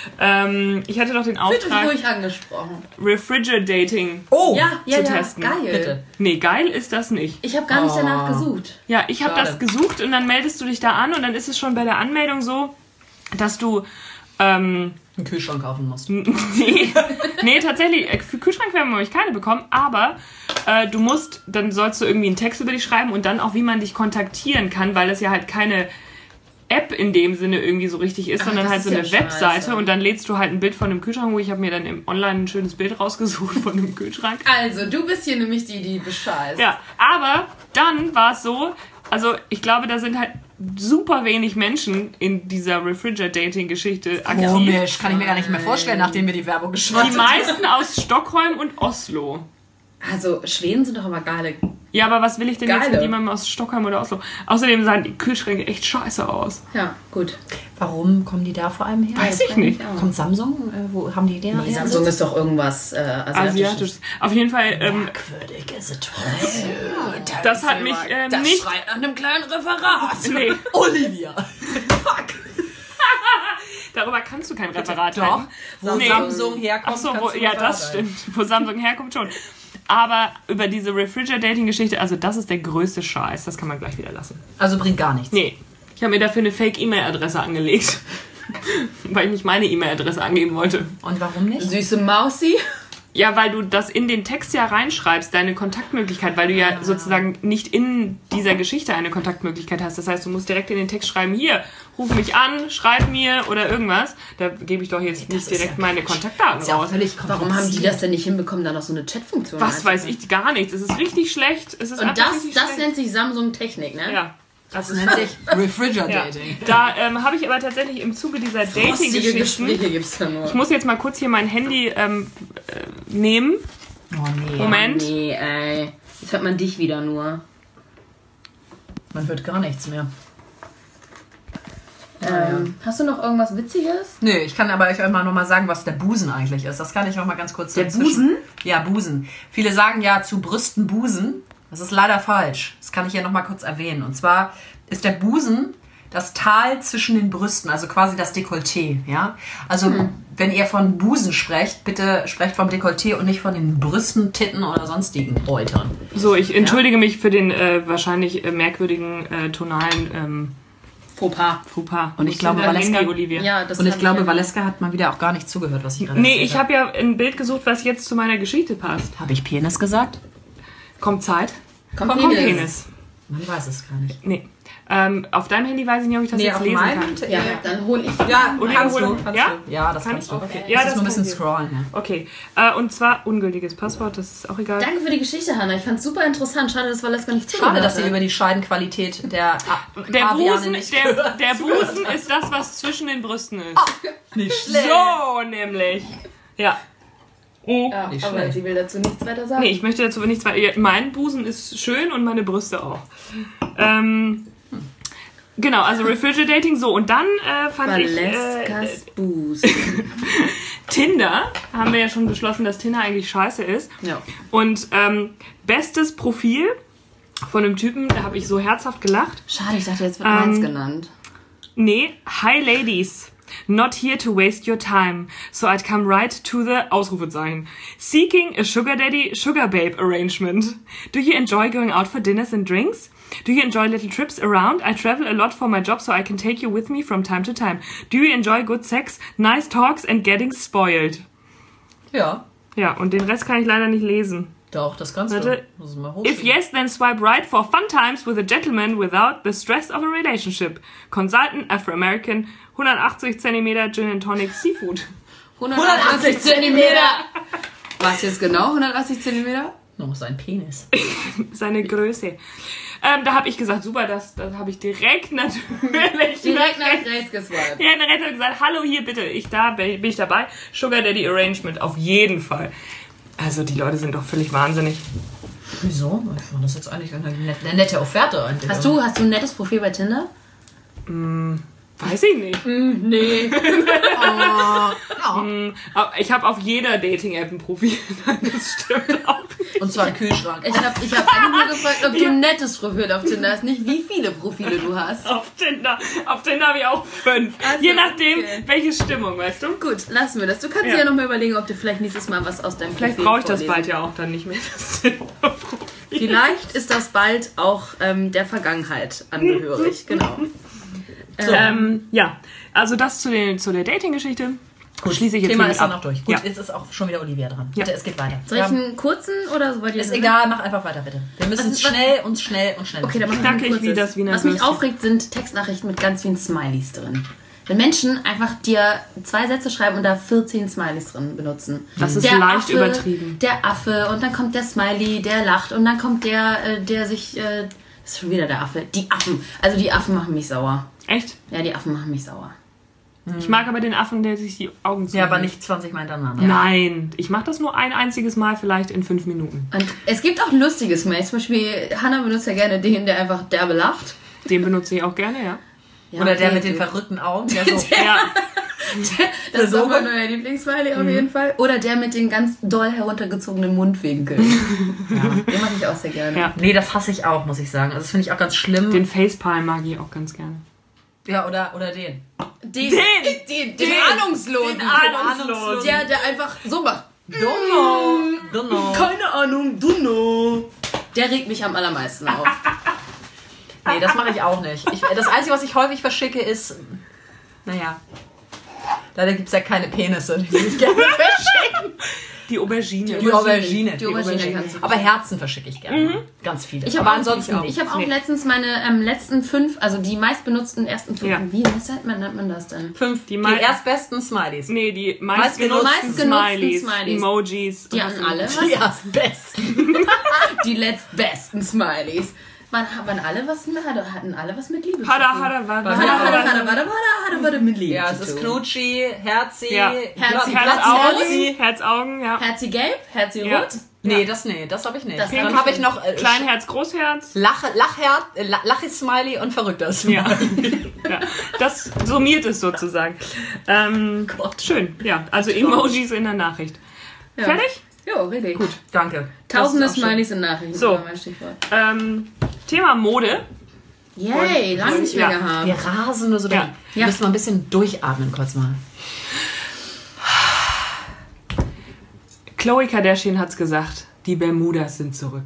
Speaker 3: Ich hatte doch den
Speaker 2: Fühlt euch
Speaker 3: Auftrag,
Speaker 2: ruhig angesprochen.
Speaker 3: Refrigerating
Speaker 2: Ja,
Speaker 3: zu testen.
Speaker 2: geil.
Speaker 4: Bitte.
Speaker 3: Nee, geil ist das nicht.
Speaker 2: Ich habe gar nicht danach gesucht.
Speaker 3: Ja, ich habe
Speaker 4: Schade.
Speaker 3: das gesucht und dann meldest du dich da an und dann ist es schon bei der Anmeldung so, dass du
Speaker 4: Einen Kühlschrank kaufen musst.
Speaker 3: nee, tatsächlich, für Kühlschrank werden wir euch keine bekommen, aber dann sollst du irgendwie einen Text über dich schreiben und dann auch, wie man dich kontaktieren kann, weil das ja halt keine App in dem Sinne irgendwie so richtig ist, sondern
Speaker 2: das
Speaker 3: halt so
Speaker 2: ist
Speaker 3: eine
Speaker 2: ja
Speaker 3: Webseite
Speaker 2: scheiße.
Speaker 3: und dann lädst du halt ein Bild von dem Kühlschrank, ich habe mir dann im Online ein schönes Bild rausgesucht von dem Kühlschrank.
Speaker 2: Also, du bist hier nämlich die bescheißt.
Speaker 3: Ja, aber dann war es so, also ich glaube, da sind halt super wenig Menschen in dieser Refrigerating-Geschichte aktiv.
Speaker 4: Komisch, kann ich mir gar nicht mehr vorstellen, nachdem wir die Werbung
Speaker 3: Die
Speaker 4: geschaltet haben.
Speaker 3: meisten aus Stockholm und Oslo.
Speaker 2: Also, Schweden sind doch immer geile.
Speaker 3: Ja, aber was will ich denn jetzt
Speaker 2: Geile.
Speaker 3: mit jemandem aus Stockholm oder Oslo? Außerdem sahen die Kühlschränke echt scheiße aus.
Speaker 2: Ja, gut.
Speaker 4: Warum kommen die da vor allem her?
Speaker 3: Weiß ich nicht.
Speaker 4: Kommt Samsung? Wo haben die den?
Speaker 2: Nee, Samsung ist doch irgendwas
Speaker 3: Asiatisch.
Speaker 2: Asiatisches.
Speaker 3: Auf jeden Fall,
Speaker 4: Merkwürdige Situation.
Speaker 3: das hat mich nicht...
Speaker 2: schreit nach einem kleinen Referat.
Speaker 3: Nee,
Speaker 4: Olivia. Fuck.
Speaker 3: darüber kannst du kein Referat
Speaker 4: Doch.
Speaker 3: halten.
Speaker 4: Wo
Speaker 3: Nee.
Speaker 4: Samsung herkommt,
Speaker 3: Achso,
Speaker 4: kannst du
Speaker 3: ja,
Speaker 4: Referat
Speaker 3: das
Speaker 4: halten.
Speaker 3: stimmt. Wo Samsung herkommt schon. Aber über diese Refrigerating-Geschichte, also das ist der größte Scheiß. Das kann man gleich wieder lassen.
Speaker 4: Also bringt gar nichts.
Speaker 3: Nee, ich habe mir dafür eine Fake-E-Mail-Adresse angelegt. Weil ich nicht meine E-Mail-Adresse angeben wollte.
Speaker 4: Und warum nicht?
Speaker 2: Süße Mausi.
Speaker 3: Ja, weil du das in den Text ja reinschreibst, deine Kontaktmöglichkeit, weil du ja sozusagen nicht in dieser Geschichte eine Kontaktmöglichkeit hast. Das heißt, du musst direkt in den Text schreiben, hier, ruf mich an, schreib mir oder irgendwas. Da gebe ich doch jetzt nicht
Speaker 4: ist
Speaker 3: direkt
Speaker 4: ja
Speaker 3: meine Kontaktdaten
Speaker 4: Ist ja auch
Speaker 3: raus.
Speaker 4: völlig
Speaker 2: Warum haben die das denn nicht hinbekommen, da noch so eine Chatfunktion
Speaker 3: Was weiß ich, gar nichts. Es ist richtig schlecht. Es ist
Speaker 2: Und
Speaker 3: einfach
Speaker 2: das
Speaker 3: richtig schlecht.
Speaker 2: nennt sich Samsung-Technik, ne?
Speaker 3: Ja. Das ist
Speaker 4: nennt sich
Speaker 3: ja.
Speaker 4: Refrigerating.
Speaker 3: Da habe ich aber tatsächlich im Zuge dieser
Speaker 2: Lustige
Speaker 3: Dating-Geschichten...
Speaker 2: Gespräche gibt's da nur.
Speaker 3: Ich muss jetzt mal kurz hier mein Handy nehmen.
Speaker 4: Oh nee.
Speaker 3: Moment.
Speaker 2: Nee, ey. Jetzt hört man dich wieder nur.
Speaker 4: Man hört gar nichts mehr.
Speaker 2: Hast du noch irgendwas Witziges?
Speaker 4: Nö, ich kann aber euch mal noch mal sagen, was der Busen eigentlich ist. Das kann ich noch mal ganz kurz
Speaker 2: Der
Speaker 4: dazwischen-
Speaker 2: Busen?
Speaker 4: Ja, Busen. Viele sagen ja zu Brüsten Busen. Das ist leider falsch. Das kann ich hier noch mal kurz erwähnen. Und zwar ist der Busen das Tal zwischen den Brüsten, also quasi das Dekolleté. Ja? Also wenn ihr von Busen sprecht, bitte sprecht vom Dekolleté und nicht von den Brüsten, Titten oder sonstigen Eutern.
Speaker 3: So, ich entschuldige mich für den wahrscheinlich merkwürdigen tonalen
Speaker 2: Fauxpas.
Speaker 3: Fauxpas.
Speaker 4: Und ich glaube,
Speaker 3: Dein
Speaker 4: Valeska-
Speaker 3: Handy, Olivia.
Speaker 2: Ja, das
Speaker 4: Und ich
Speaker 2: hab
Speaker 4: glaube,
Speaker 2: ja-
Speaker 4: Valeska hat mal wieder auch gar nicht zugehört, was ich gerade
Speaker 3: Nee,
Speaker 4: erzählt
Speaker 3: ich habe ja ein Bild gesucht, was jetzt zu meiner Geschichte passt.
Speaker 4: Habe ich Penis gesagt?
Speaker 3: Kommt Zeit?
Speaker 2: Kommt
Speaker 3: Kommt
Speaker 2: Penis.
Speaker 3: Penis.
Speaker 4: Man weiß es gar nicht.
Speaker 3: Nee. Auf deinem Handy weiß ich nicht, ob ich das jetzt lesen kann.
Speaker 2: Ja, dann hol ich.
Speaker 4: Ja,
Speaker 3: Oder
Speaker 4: kannst
Speaker 3: hol-
Speaker 4: du. Kannst
Speaker 3: ja?
Speaker 4: du. Ja, das
Speaker 3: Kann
Speaker 4: kannst
Speaker 3: ich?
Speaker 4: du.
Speaker 3: Okay.
Speaker 4: Ja,
Speaker 3: Ja,
Speaker 4: das ist nur ein bisschen
Speaker 3: probier.
Speaker 4: scrollen. Ja.
Speaker 3: Okay. Und zwar ungültiges Passwort, das ist auch egal.
Speaker 2: Danke für die Geschichte, Hanna. Ich fand's super interessant. Schade, dass Valeska nicht
Speaker 4: Schade,
Speaker 2: zugehört
Speaker 4: dass ihr
Speaker 2: hat.
Speaker 4: über die Scheidenqualität der
Speaker 3: Der
Speaker 4: Paviane
Speaker 3: Busen,
Speaker 4: nicht
Speaker 3: der Busen ist das, was zwischen den Brüsten ist.
Speaker 4: nicht schlecht.
Speaker 3: So nämlich. Ja.
Speaker 2: Ja,
Speaker 4: Nicht
Speaker 2: aber
Speaker 4: schlecht.
Speaker 2: sie will dazu nichts weiter sagen.
Speaker 3: Nee, ich möchte dazu nichts weiter. Mein Busen ist schön und meine Brüste auch. Genau, also Refrigerating, so. Und dann fand ich
Speaker 2: Valeskas Busen.
Speaker 3: Tinder. Haben wir ja schon beschlossen, dass Tinder eigentlich scheiße ist.
Speaker 2: Ja.
Speaker 3: Und bestes Profil von einem Typen, da habe ich so herzhaft gelacht.
Speaker 2: Schade, ich dachte, jetzt wird meins genannt.
Speaker 3: Nee, hi ladies. Not here to waste your time, so I'd come right to the Ausrufezeichen. Seeking a sugar daddy, sugar babe arrangement. Do you enjoy going out for dinners and drinks? Do you enjoy little trips around? I travel a lot for my job, so I can take you with me from time to time. Do you enjoy good sex, nice talks and getting spoiled?
Speaker 4: Ja,
Speaker 3: Ja, und den Rest kann ich leider nicht lesen.
Speaker 4: doch, das kannst
Speaker 3: Warte.
Speaker 4: du. Muss ich mal
Speaker 3: If
Speaker 4: hochschieben.
Speaker 3: yes, then swipe right for fun times with a gentleman without the stress of a relationship. Consultant, Afro-American, 180 cm Gin and Tonic Seafood.
Speaker 2: 180 Zentimeter. Was jetzt genau? 180 Zentimeter?
Speaker 4: Noch sein Penis.
Speaker 3: Seine Größe. Da habe ich gesagt, super, das habe ich direkt natürlich.
Speaker 2: Direkt nach rechts geswiped.
Speaker 3: Ja, eine Rettung gesagt, hallo hier bitte, bin ich dabei. Sugar Daddy Arrangement, auf jeden Fall. Also die Leute sind doch völlig wahnsinnig.
Speaker 4: Wieso? Ich fand das jetzt eigentlich eine nette Offerte. Eigentlich.
Speaker 2: Hast du ein nettes Profil bei Tinder?
Speaker 3: Weiß ich nicht.
Speaker 2: Nee.
Speaker 3: Aber ich habe auf jeder Dating-App ein Profil. Das stimmt auch.
Speaker 4: Und zwar im Kühlschrank.
Speaker 2: Ich hab eigentlich nur gefragt, ob du ein nettes Profil auf Tinder hast, nicht wie viele Profile du hast.
Speaker 3: Auf Tinder habe ich auch 5.
Speaker 2: Also,
Speaker 3: Je nachdem,
Speaker 2: okay.
Speaker 3: welche Stimmung, weißt du?
Speaker 2: Gut, lassen wir das. Du kannst dir ja noch mal überlegen, ob du vielleicht nächstes Mal was aus deinem
Speaker 3: Vielleicht
Speaker 2: Profil
Speaker 3: brauche ich das
Speaker 2: vorlesen.
Speaker 3: bald ja auch dann nicht mehr. Das Tinder-Profil.
Speaker 2: Vielleicht ist das bald auch der Vergangenheit angehörig, genau.
Speaker 3: Ja, also das zu der Dating-Geschichte. Schließe ich jetzt
Speaker 4: Thema
Speaker 3: hiermit
Speaker 4: ist dann
Speaker 3: ab.
Speaker 4: noch durch. Gut,
Speaker 3: Ja.
Speaker 4: jetzt ist auch schon wieder Olivia dran.
Speaker 3: Ja.
Speaker 4: Bitte, es geht weiter.
Speaker 2: Soll ich einen kurzen oder so bei dir?
Speaker 4: Ist egal, mach einfach weiter, bitte. Wir müssen
Speaker 2: Was-
Speaker 4: schnell.
Speaker 2: Okay, dann mach ich
Speaker 3: Knackig
Speaker 2: ein kurzes.
Speaker 3: wie das Wiener
Speaker 2: Was mich
Speaker 3: Würstchen.
Speaker 2: aufregt, sind Textnachrichten mit ganz vielen Smileys drin. Wenn Menschen einfach dir 2 Sätze schreiben und da 14 Smileys drin benutzen.
Speaker 3: Das ist leicht übertrieben.
Speaker 2: Der Affe und dann kommt der Smiley, der lacht und dann kommt der sich... das ist schon wieder der Affe. Die Affen. Also die Affen machen mich sauer.
Speaker 3: Echt?
Speaker 2: Ja, die Affen machen mich sauer.
Speaker 3: Ich mag aber den Affen, der sich die Augen zuhält.
Speaker 4: Ja, aber nicht 20 Mal hintereinander.
Speaker 3: Nein, ich mache das nur ein einziges Mal, vielleicht in 5 Minuten.
Speaker 2: Und es gibt auch lustige Smileys. Zum Beispiel, Hannah benutzt ja gerne den, der einfach derbe lacht.
Speaker 3: Den benutze ich auch gerne, ja.
Speaker 2: Ja,
Speaker 4: Oder der
Speaker 2: okay,
Speaker 4: mit den
Speaker 2: gut.
Speaker 4: verrückten Augen, der so...
Speaker 3: Ja,
Speaker 2: Das ist
Speaker 4: so
Speaker 2: auch mein
Speaker 4: gut.
Speaker 2: neuer Lieblingssmiley auf jeden Fall. Oder der mit den ganz doll heruntergezogenen Mundwinkeln. Den mag ich auch sehr gerne.
Speaker 3: Ja.
Speaker 4: Nee, das hasse ich auch, muss ich sagen. Also das finde ich auch ganz schlimm.
Speaker 3: den Facepalm mag ich auch ganz gerne.
Speaker 4: Ja, oder den.
Speaker 2: Den Ahnungslosen.
Speaker 3: Den Ahnungslosen.
Speaker 2: Der einfach so macht.
Speaker 4: Genau.
Speaker 2: Keine Ahnung, du. Der regt mich am allermeisten auf.
Speaker 4: Nee, das mache ich auch nicht. Das Einzige, was ich häufig verschicke, ist... Naja. Leider gibt es ja keine Penisse, die ich gerne verschicken.
Speaker 3: Die Aubergine.
Speaker 4: Die Aubergine.
Speaker 2: kannst du.
Speaker 4: Aber Herzen verschicke ich gerne. Ganz viele.
Speaker 2: Ich
Speaker 4: Aber
Speaker 2: habe
Speaker 4: ansonsten
Speaker 2: ich habe auch letztens meine letzten 5, also die meistbenutzten ersten 5.
Speaker 3: Ja.
Speaker 2: Wie nennt man das denn?
Speaker 4: 5, die
Speaker 3: mei-
Speaker 4: erstbesten Smileys.
Speaker 3: Nee, die
Speaker 4: Meistgenutzten
Speaker 3: meistgenutzten Smileys,
Speaker 2: Smileys.
Speaker 3: Emojis.
Speaker 2: Die hatten alle was?
Speaker 4: Die erstbesten.
Speaker 2: Die letztbesten Smileys. Hatten alle was mit Liebe zu tun. Hada, mit Liebe
Speaker 4: Ja,
Speaker 2: zu
Speaker 4: es ist
Speaker 2: tun.
Speaker 4: Knutschi, Herzi,
Speaker 3: Ja.
Speaker 2: Herzi,
Speaker 3: Herzaugen, ja.
Speaker 2: Herzi gelb, Herzi
Speaker 3: Ja.
Speaker 2: rot.
Speaker 4: Nee, das habe ich nicht.
Speaker 2: Das
Speaker 4: Dann
Speaker 2: hab
Speaker 4: habe
Speaker 2: ich
Speaker 4: ich noch
Speaker 3: Kleinherz, Großherz.
Speaker 4: Lache-Smiley und verrückter Smiley.
Speaker 3: Ja. Ja. Das summiert es sozusagen. Schön, ja. Also Emojis in der Nachricht.
Speaker 2: Ja.
Speaker 3: Fertig?
Speaker 2: Jo, richtig. Gut.
Speaker 4: Danke.
Speaker 2: Tausende
Speaker 4: Das ist auch schön.
Speaker 2: Smileys in Nachrichten.
Speaker 3: So.
Speaker 2: war mein Stichwort.
Speaker 3: Thema Mode.
Speaker 2: Yay, lange nicht mehr
Speaker 3: Ja.
Speaker 2: gehabt.
Speaker 4: Wir rasen nur so durch.
Speaker 2: Ja.
Speaker 4: Müssen wir ein bisschen durchatmen kurz mal.
Speaker 3: Khloe Kardashian hat's gesagt. Die Bermudas sind zurück.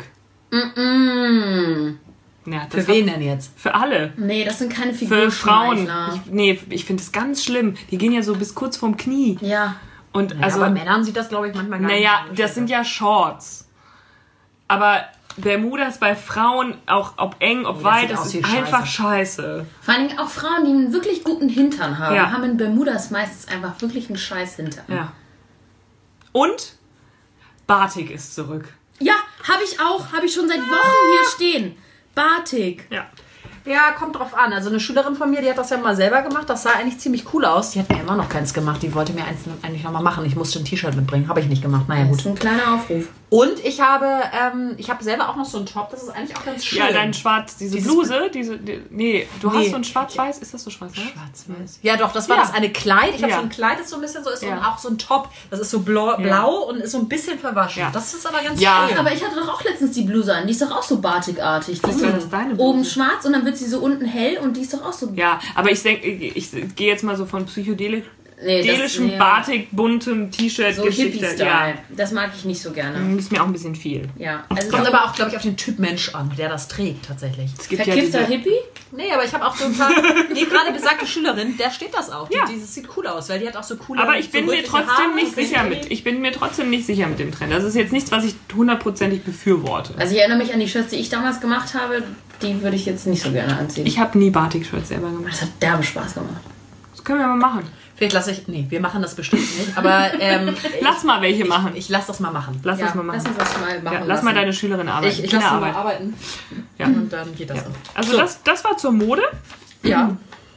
Speaker 3: Ja, das
Speaker 4: Für wen denn jetzt?
Speaker 3: Für alle.
Speaker 2: Nee, das sind keine
Speaker 3: Für Frauen.
Speaker 2: Figurschmeichler.
Speaker 3: Ich finde es ganz schlimm. Die gehen ja so bis kurz vorm Knie.
Speaker 2: Ja.
Speaker 3: Und
Speaker 4: Also,
Speaker 3: also,
Speaker 4: bei Männern sieht das, glaube ich, manchmal gar
Speaker 3: naja,
Speaker 4: nicht
Speaker 3: das sind ja Shorts. Aber Bermudas bei Frauen, auch ob eng, ob
Speaker 4: das
Speaker 3: weit,
Speaker 4: sieht
Speaker 3: das
Speaker 4: aus
Speaker 3: ist
Speaker 4: wie
Speaker 3: einfach scheiße.
Speaker 2: Vor allen Dingen auch Frauen, die einen wirklich guten Hintern haben,
Speaker 3: Ja.
Speaker 2: haben in Bermudas meistens einfach wirklich einen scheiß Hintern.
Speaker 3: Ja. Und Batik ist zurück.
Speaker 2: Ja, habe ich auch. Habe ich schon seit Wochen hier stehen. Batik.
Speaker 3: Ja.
Speaker 4: Ja, kommt drauf an. Also eine Schülerin von mir, die hat das ja mal selber gemacht. Das sah eigentlich ziemlich cool aus. Die hat mir immer noch keins gemacht. Die wollte mir eins eigentlich nochmal machen. Ich musste ein T-Shirt mitbringen. Habe ich nicht gemacht. Naja,
Speaker 2: Das
Speaker 4: gut.
Speaker 2: ist ein kleiner Aufruf.
Speaker 4: Und ich habe selber auch noch so einen Top. Das ist eigentlich auch ganz schön.
Speaker 3: Ja, dein Schwarz,
Speaker 4: Dieses-
Speaker 3: Bluse, du hast
Speaker 4: Nee.
Speaker 3: so ein Schwarz-Weiß, ist das so schwarz, ne?
Speaker 4: Schwarz-Weiß. Ja, doch, das war
Speaker 3: Ja.
Speaker 4: das eine Kleid. Ich habe
Speaker 3: Ja.
Speaker 4: so ein Kleid, das so ein bisschen so ist.
Speaker 3: Ja.
Speaker 4: Und auch so ein Top. Das ist so blau und ist so ein bisschen verwaschen.
Speaker 3: Ja.
Speaker 4: Das ist aber ganz
Speaker 3: Ja.
Speaker 4: schön.
Speaker 2: Aber ich hatte doch auch letztens die Bluse an. Die ist doch auch so batikartig. Die ist
Speaker 3: war
Speaker 2: so
Speaker 3: das deine Bluse?
Speaker 2: oben schwarz und dann wird sie so unten hell und die ist doch auch so...
Speaker 3: Ja, aber ich denke, ich gehe jetzt mal so von psychedelischem,
Speaker 2: nee,
Speaker 3: Batik, buntem T-Shirt,
Speaker 2: so
Speaker 3: Geschichte.
Speaker 2: Hippie-Style.
Speaker 3: Ja,
Speaker 2: Das mag ich nicht so gerne.
Speaker 3: ist mir auch ein bisschen viel.
Speaker 2: Ja. Also
Speaker 4: Kommt aber auch, glaube ich, auf den Typ Mensch an, der das trägt tatsächlich.
Speaker 3: Es gibt
Speaker 2: verkiffter
Speaker 3: ja diese,
Speaker 2: Hippie?
Speaker 4: Nee, aber ich habe auch so ein paar, gerade besagte Schülerin, der steht das auch.
Speaker 3: Ja.
Speaker 4: Das sieht cool aus, weil die hat auch so coole...
Speaker 3: aber ich bin
Speaker 4: so
Speaker 3: mir
Speaker 4: rötliche
Speaker 3: trotzdem
Speaker 4: Haare,
Speaker 3: nicht sicher mit. Ich bin mir trotzdem nicht sicher mit dem Trend. Das ist jetzt nichts, was ich hundertprozentig befürworte.
Speaker 2: Also ich erinnere mich an die Shirts, die ich damals gemacht habe. Die würde ich jetzt nicht so gerne anziehen.
Speaker 3: Ich habe nie Batik-Shirts selber gemacht.
Speaker 2: Das hat derbe Spaß gemacht.
Speaker 3: Das können wir mal machen.
Speaker 4: Vielleicht lasse ich... Nee, wir machen das bestimmt nicht, aber...
Speaker 3: Lass mal welche machen.
Speaker 4: Ich lasse das mal machen.
Speaker 3: Lass das mal
Speaker 2: Lass
Speaker 3: machen.
Speaker 2: uns das mal machen.
Speaker 3: Ja, lass mal deine Schülerin arbeiten.
Speaker 4: Ich lasse mal
Speaker 3: Kinderarbeit.
Speaker 4: arbeiten.
Speaker 3: Ja.
Speaker 4: Und dann geht das auch.
Speaker 3: Also
Speaker 4: So.
Speaker 3: das war zur Mode.
Speaker 4: Ja.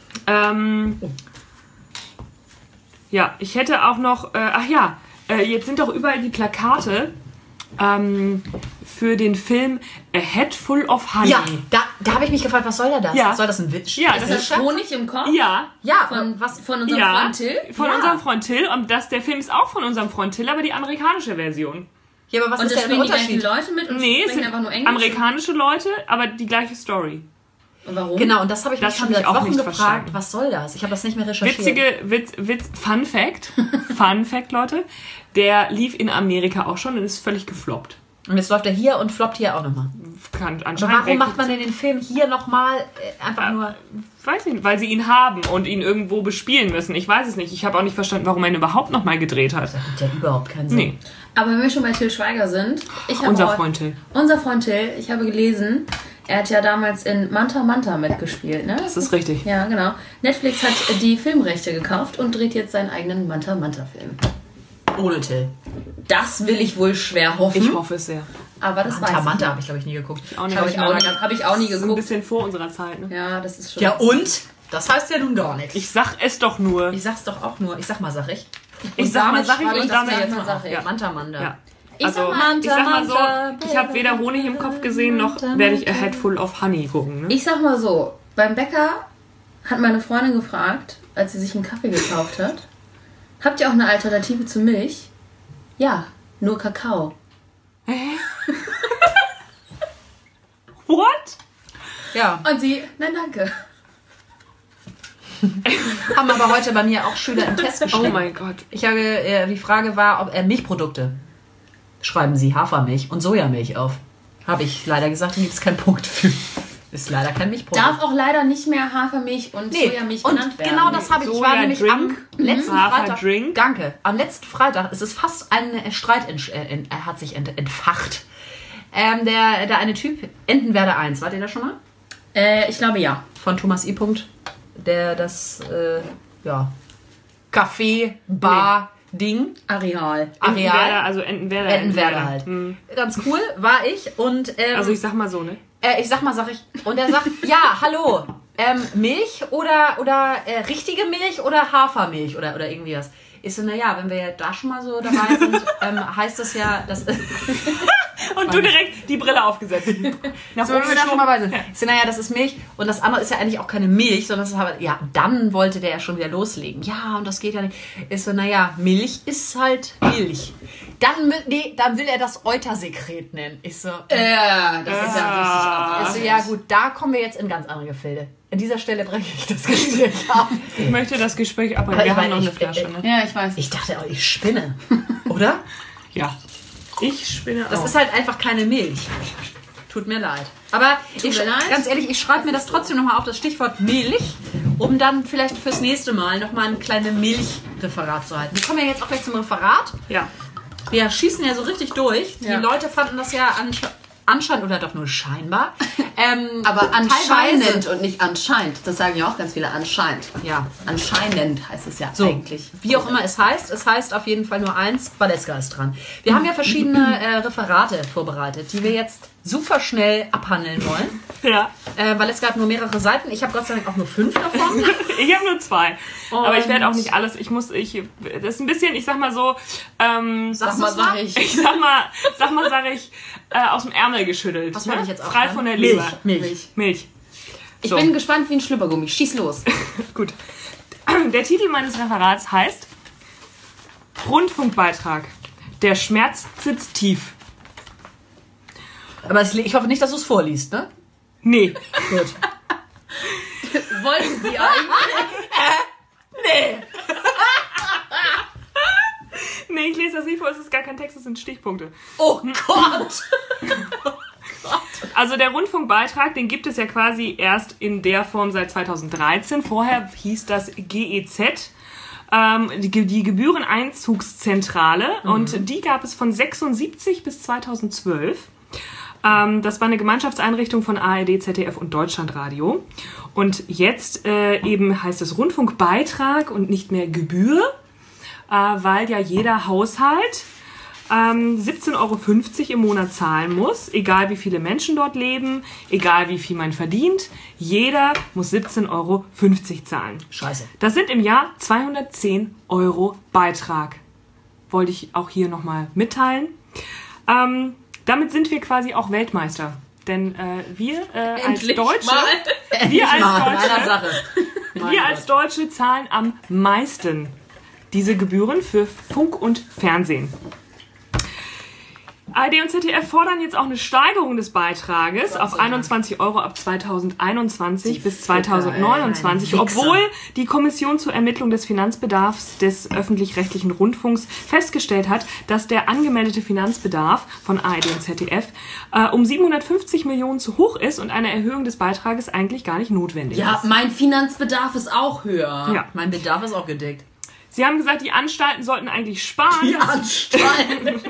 Speaker 3: Ja, ich hätte auch noch, jetzt sind doch überall die Plakate für den Film A Head Full of Honey.
Speaker 4: Ja, da habe ich mich gefragt, was soll der das?
Speaker 3: Ja.
Speaker 4: Soll das ein Witz?
Speaker 3: Ja,
Speaker 2: Ist
Speaker 3: das
Speaker 2: das Honig im Kopf?
Speaker 3: Ja,
Speaker 4: Ja,
Speaker 2: Von unserem Freund Till?
Speaker 3: von
Speaker 4: Ja.
Speaker 3: unserem Freund Till. Und der Film ist auch von unserem Freund Till, aber die amerikanische Version.
Speaker 4: Ja, aber was
Speaker 2: Und
Speaker 4: ist
Speaker 2: da
Speaker 4: der
Speaker 2: spielen die gleichen
Speaker 4: Unterschied?
Speaker 2: Leute mit und
Speaker 3: Nee, es
Speaker 2: sprechen
Speaker 3: sind
Speaker 2: einfach nur Englisch.
Speaker 3: amerikanische Leute, aber die gleiche Story.
Speaker 2: Und warum?
Speaker 4: Genau, und das habe ich mich
Speaker 3: Das
Speaker 4: schon
Speaker 3: hab ich
Speaker 4: seit
Speaker 3: auch
Speaker 4: Wochen
Speaker 3: nicht
Speaker 4: gefragt.
Speaker 3: verstanden.
Speaker 4: Was soll das? Ich habe das nicht mehr recherchiert.
Speaker 3: Fun Fact, Fun Fact, Leute, der lief in Amerika auch schon und ist völlig gefloppt.
Speaker 4: Und jetzt läuft er hier und floppt hier auch nochmal.
Speaker 3: Kann
Speaker 4: Aber
Speaker 3: anscheinend
Speaker 4: warum macht man denn den Film hier nochmal einfach nur...
Speaker 3: Weiß ich nicht, weil sie ihn haben und ihn irgendwo bespielen müssen. Ich weiß es nicht. Ich habe auch nicht verstanden, warum er ihn überhaupt nochmal gedreht hat.
Speaker 4: Das gibt ja überhaupt keinen Sinn.
Speaker 3: Nee,
Speaker 2: Aber wenn wir schon bei Till Schweiger sind,
Speaker 3: unser Freund Till.
Speaker 2: Unser Freund Till, ich habe gelesen, er hat ja damals in Manta Manta mitgespielt, ne?
Speaker 3: Das ist richtig.
Speaker 2: Ja, genau. Netflix hat die Filmrechte gekauft und dreht jetzt seinen eigenen Manta Manta Film.
Speaker 4: Ohne Till.
Speaker 2: Das will ich wohl schwer hoffen.
Speaker 3: Ich hoffe es sehr.
Speaker 2: Aber das weiß
Speaker 4: Manta habe ich, glaube ich, nie geguckt.
Speaker 3: Auch nicht.
Speaker 2: Habe ich auch nie
Speaker 3: Das ist ein
Speaker 2: geguckt.
Speaker 3: bisschen vor unserer Zeit, ne?
Speaker 2: Ja, das ist schon.
Speaker 4: Ja und? Das heißt ja nun gar nichts.
Speaker 3: Ich sag es doch nur.
Speaker 4: Ich sag's doch auch nur. Ich sag mal, sag ich.
Speaker 3: Ich sag mal, sag ich
Speaker 4: schreibe
Speaker 3: und
Speaker 4: das
Speaker 3: damit
Speaker 4: mir
Speaker 2: jetzt
Speaker 4: jetzt
Speaker 2: mal
Speaker 4: mal
Speaker 2: auf.
Speaker 4: auf. Manta Manta.
Speaker 3: Ja.
Speaker 2: Ich
Speaker 3: Also,
Speaker 2: sag
Speaker 3: ich sag mal so,
Speaker 2: Manta,
Speaker 3: ich habe weder Honig im Kopf gesehen, noch werde ich A Head Full of Honey gucken. Ne?
Speaker 2: Ich sag mal so, beim Bäcker hat meine Freundin gefragt, als sie sich einen Kaffee gekauft hat, habt ihr auch eine Alternative zu Milch? Ja, nur Kakao.
Speaker 3: What?
Speaker 4: Ja.
Speaker 2: Und sie, nein, danke.
Speaker 4: Haben aber heute bei mir auch Schüler im Test
Speaker 3: Oh
Speaker 4: geschrieben.
Speaker 3: mein Gott.
Speaker 4: Ich habe, die Frage war, ob Milchprodukte. Schreiben Sie Hafermilch und Sojamilch auf. Habe ich leider gesagt, da gibt es keinen Punkt für. Ist leider kein Milchprodukt.
Speaker 2: Darf auch leider nicht mehr Hafermilch und Sojamilch
Speaker 4: und
Speaker 2: genannt werden.
Speaker 4: genau das habe ich. Ich war nämlich am letzten Freitag.
Speaker 3: Haferdrink.
Speaker 4: Danke. Am letzten Freitag ist es fast ein Streit hat sich entfacht. Der eine Typ, Entenwerder 1, wart ihr da schon mal?
Speaker 2: Ich glaube ja.
Speaker 4: Von Thomas I. Der das Café, Bar, Ding,
Speaker 2: Areal.
Speaker 3: Entenwerder, also Entenwerder.
Speaker 4: Entenwerder halt. Ganz cool, war ich und
Speaker 3: Also ich sag mal so, ne?
Speaker 4: ich sag mal, sag ich. Und er sagt, ja, hallo, Milch oder richtige Milch oder Hafermilch oder irgendwie was. Ich so, naja, wenn wir ja da schon mal so dabei sind, heißt das ja, dass...
Speaker 3: Und du direkt die Brille aufgesetzt. Nach
Speaker 4: So, wenn wir da schon mal dabei sind.
Speaker 3: Ja.
Speaker 4: Ich so, naja, das ist Milch und das andere ist ja eigentlich auch keine Milch, sondern das ist aber, ja, dann wollte der ja schon wieder loslegen. Ja, und das geht ja nicht. Ich so, naja, Milch ist halt Milch. Dann will er das Eutersekret nennen. Ich so,
Speaker 2: das ist ja richtig.
Speaker 4: ich so, ja gut, da kommen wir jetzt in ganz andere Gefilde. An dieser Stelle breche ich das Gespräch ab.
Speaker 3: Ich möchte das Gespräch abbrechen.
Speaker 4: Aber
Speaker 3: Wir
Speaker 4: ich
Speaker 3: haben
Speaker 4: meine,
Speaker 3: noch eine
Speaker 4: ich-
Speaker 3: Flasche, ne?
Speaker 2: Ja, ich weiß.
Speaker 4: Ich dachte auch, ich spinne. Oder?
Speaker 3: Ja. Ich spinne
Speaker 4: Das
Speaker 3: auch.
Speaker 4: ist halt einfach keine Milch. Tut mir leid. Aber
Speaker 2: mir leid.
Speaker 4: ganz ehrlich, ich schreibe mir das trotzdem nochmal auf, das Stichwort Milch, um dann vielleicht fürs nächste Mal nochmal ein kleines Milchreferat zu halten. Wir kommen ja jetzt auch gleich zum Referat.
Speaker 3: Ja.
Speaker 4: Wir schießen ja so richtig durch.
Speaker 2: Ja.
Speaker 4: Die Leute fanden das ja anscheinend oder doch nur scheinbar.
Speaker 2: Aber
Speaker 4: teilweise-
Speaker 2: anscheinend und nicht anscheinend. Das sagen ja auch ganz viele. Anscheinend.
Speaker 4: Ja.
Speaker 2: Anscheinend heißt es ja
Speaker 4: So,
Speaker 2: eigentlich.
Speaker 4: wie auch immer es heißt auf jeden Fall nur eins, Valeska ist dran. Wir haben ja verschiedene Referate vorbereitet, die wir jetzt super schnell abhandeln wollen.
Speaker 3: Ja.
Speaker 4: Valeska hat nur mehrere Seiten, ich habe Gott sei Dank auch nur 5 davon.
Speaker 3: Ich habe nur 2. Aber ich werde auch nicht alles. Das ist ein bisschen, ich sag mal so,
Speaker 4: Sag mal,
Speaker 2: sag ich.
Speaker 3: ich sag ich, aus dem Ärmel geschüttelt.
Speaker 4: Was
Speaker 3: ne?
Speaker 4: wollte ich jetzt auch
Speaker 3: Frei
Speaker 4: sagen?
Speaker 3: von der Leber.
Speaker 4: Milch.
Speaker 2: Ich
Speaker 3: So.
Speaker 2: bin gespannt wie ein Schlüppergummi. Schieß los.
Speaker 3: Gut. Der Titel meines Referats heißt Rundfunkbeitrag. Der Schmerz sitzt tief.
Speaker 4: Aber ich hoffe nicht, dass du es vorliest, ne?
Speaker 3: Nee.
Speaker 4: Gut.
Speaker 2: Wollten Sie eigentlich?
Speaker 3: Nee, ich lese das nicht vor, es ist gar kein Text, es sind Stichpunkte.
Speaker 4: Oh Gott!
Speaker 3: Also der Rundfunkbeitrag, den gibt es ja quasi erst in der Form seit 2013. Vorher hieß das GEZ, die Gebühreneinzugszentrale. Und die gab es von 76 bis 2012. Das war eine Gemeinschaftseinrichtung von ARD, ZDF und Deutschlandradio. Und jetzt eben heißt es Rundfunkbeitrag und nicht mehr Gebühr, weil ja jeder Haushalt 17,50 Euro im Monat zahlen muss, egal wie viele Menschen dort leben, egal wie viel man verdient. Jeder muss 17,50 Euro zahlen.
Speaker 4: Scheiße.
Speaker 3: Das sind im Jahr 210 Euro Beitrag. Wollte ich auch hier nochmal mitteilen. Damit sind wir quasi auch Weltmeister. Denn wir als Deutsche, wir als Deutsche zahlen am meisten diese Gebühren für Funk und Fernsehen. ARD und ZDF fordern jetzt auch eine Steigerung des Beitrages auf 21 Euro ab 2021 bis 2029, obwohl die Kommission zur Ermittlung des Finanzbedarfs des öffentlich-rechtlichen Rundfunks festgestellt hat, dass der angemeldete Finanzbedarf von ARD und ZDF um 750 Millionen zu hoch ist und eine Erhöhung des Beitrages eigentlich gar nicht notwendig ist.
Speaker 2: Ja, mein Finanzbedarf ist auch höher.
Speaker 3: Ja.
Speaker 4: Mein Bedarf ist auch gedeckt.
Speaker 3: Sie haben gesagt, die Anstalten sollten eigentlich sparen.
Speaker 4: Die Anstalten.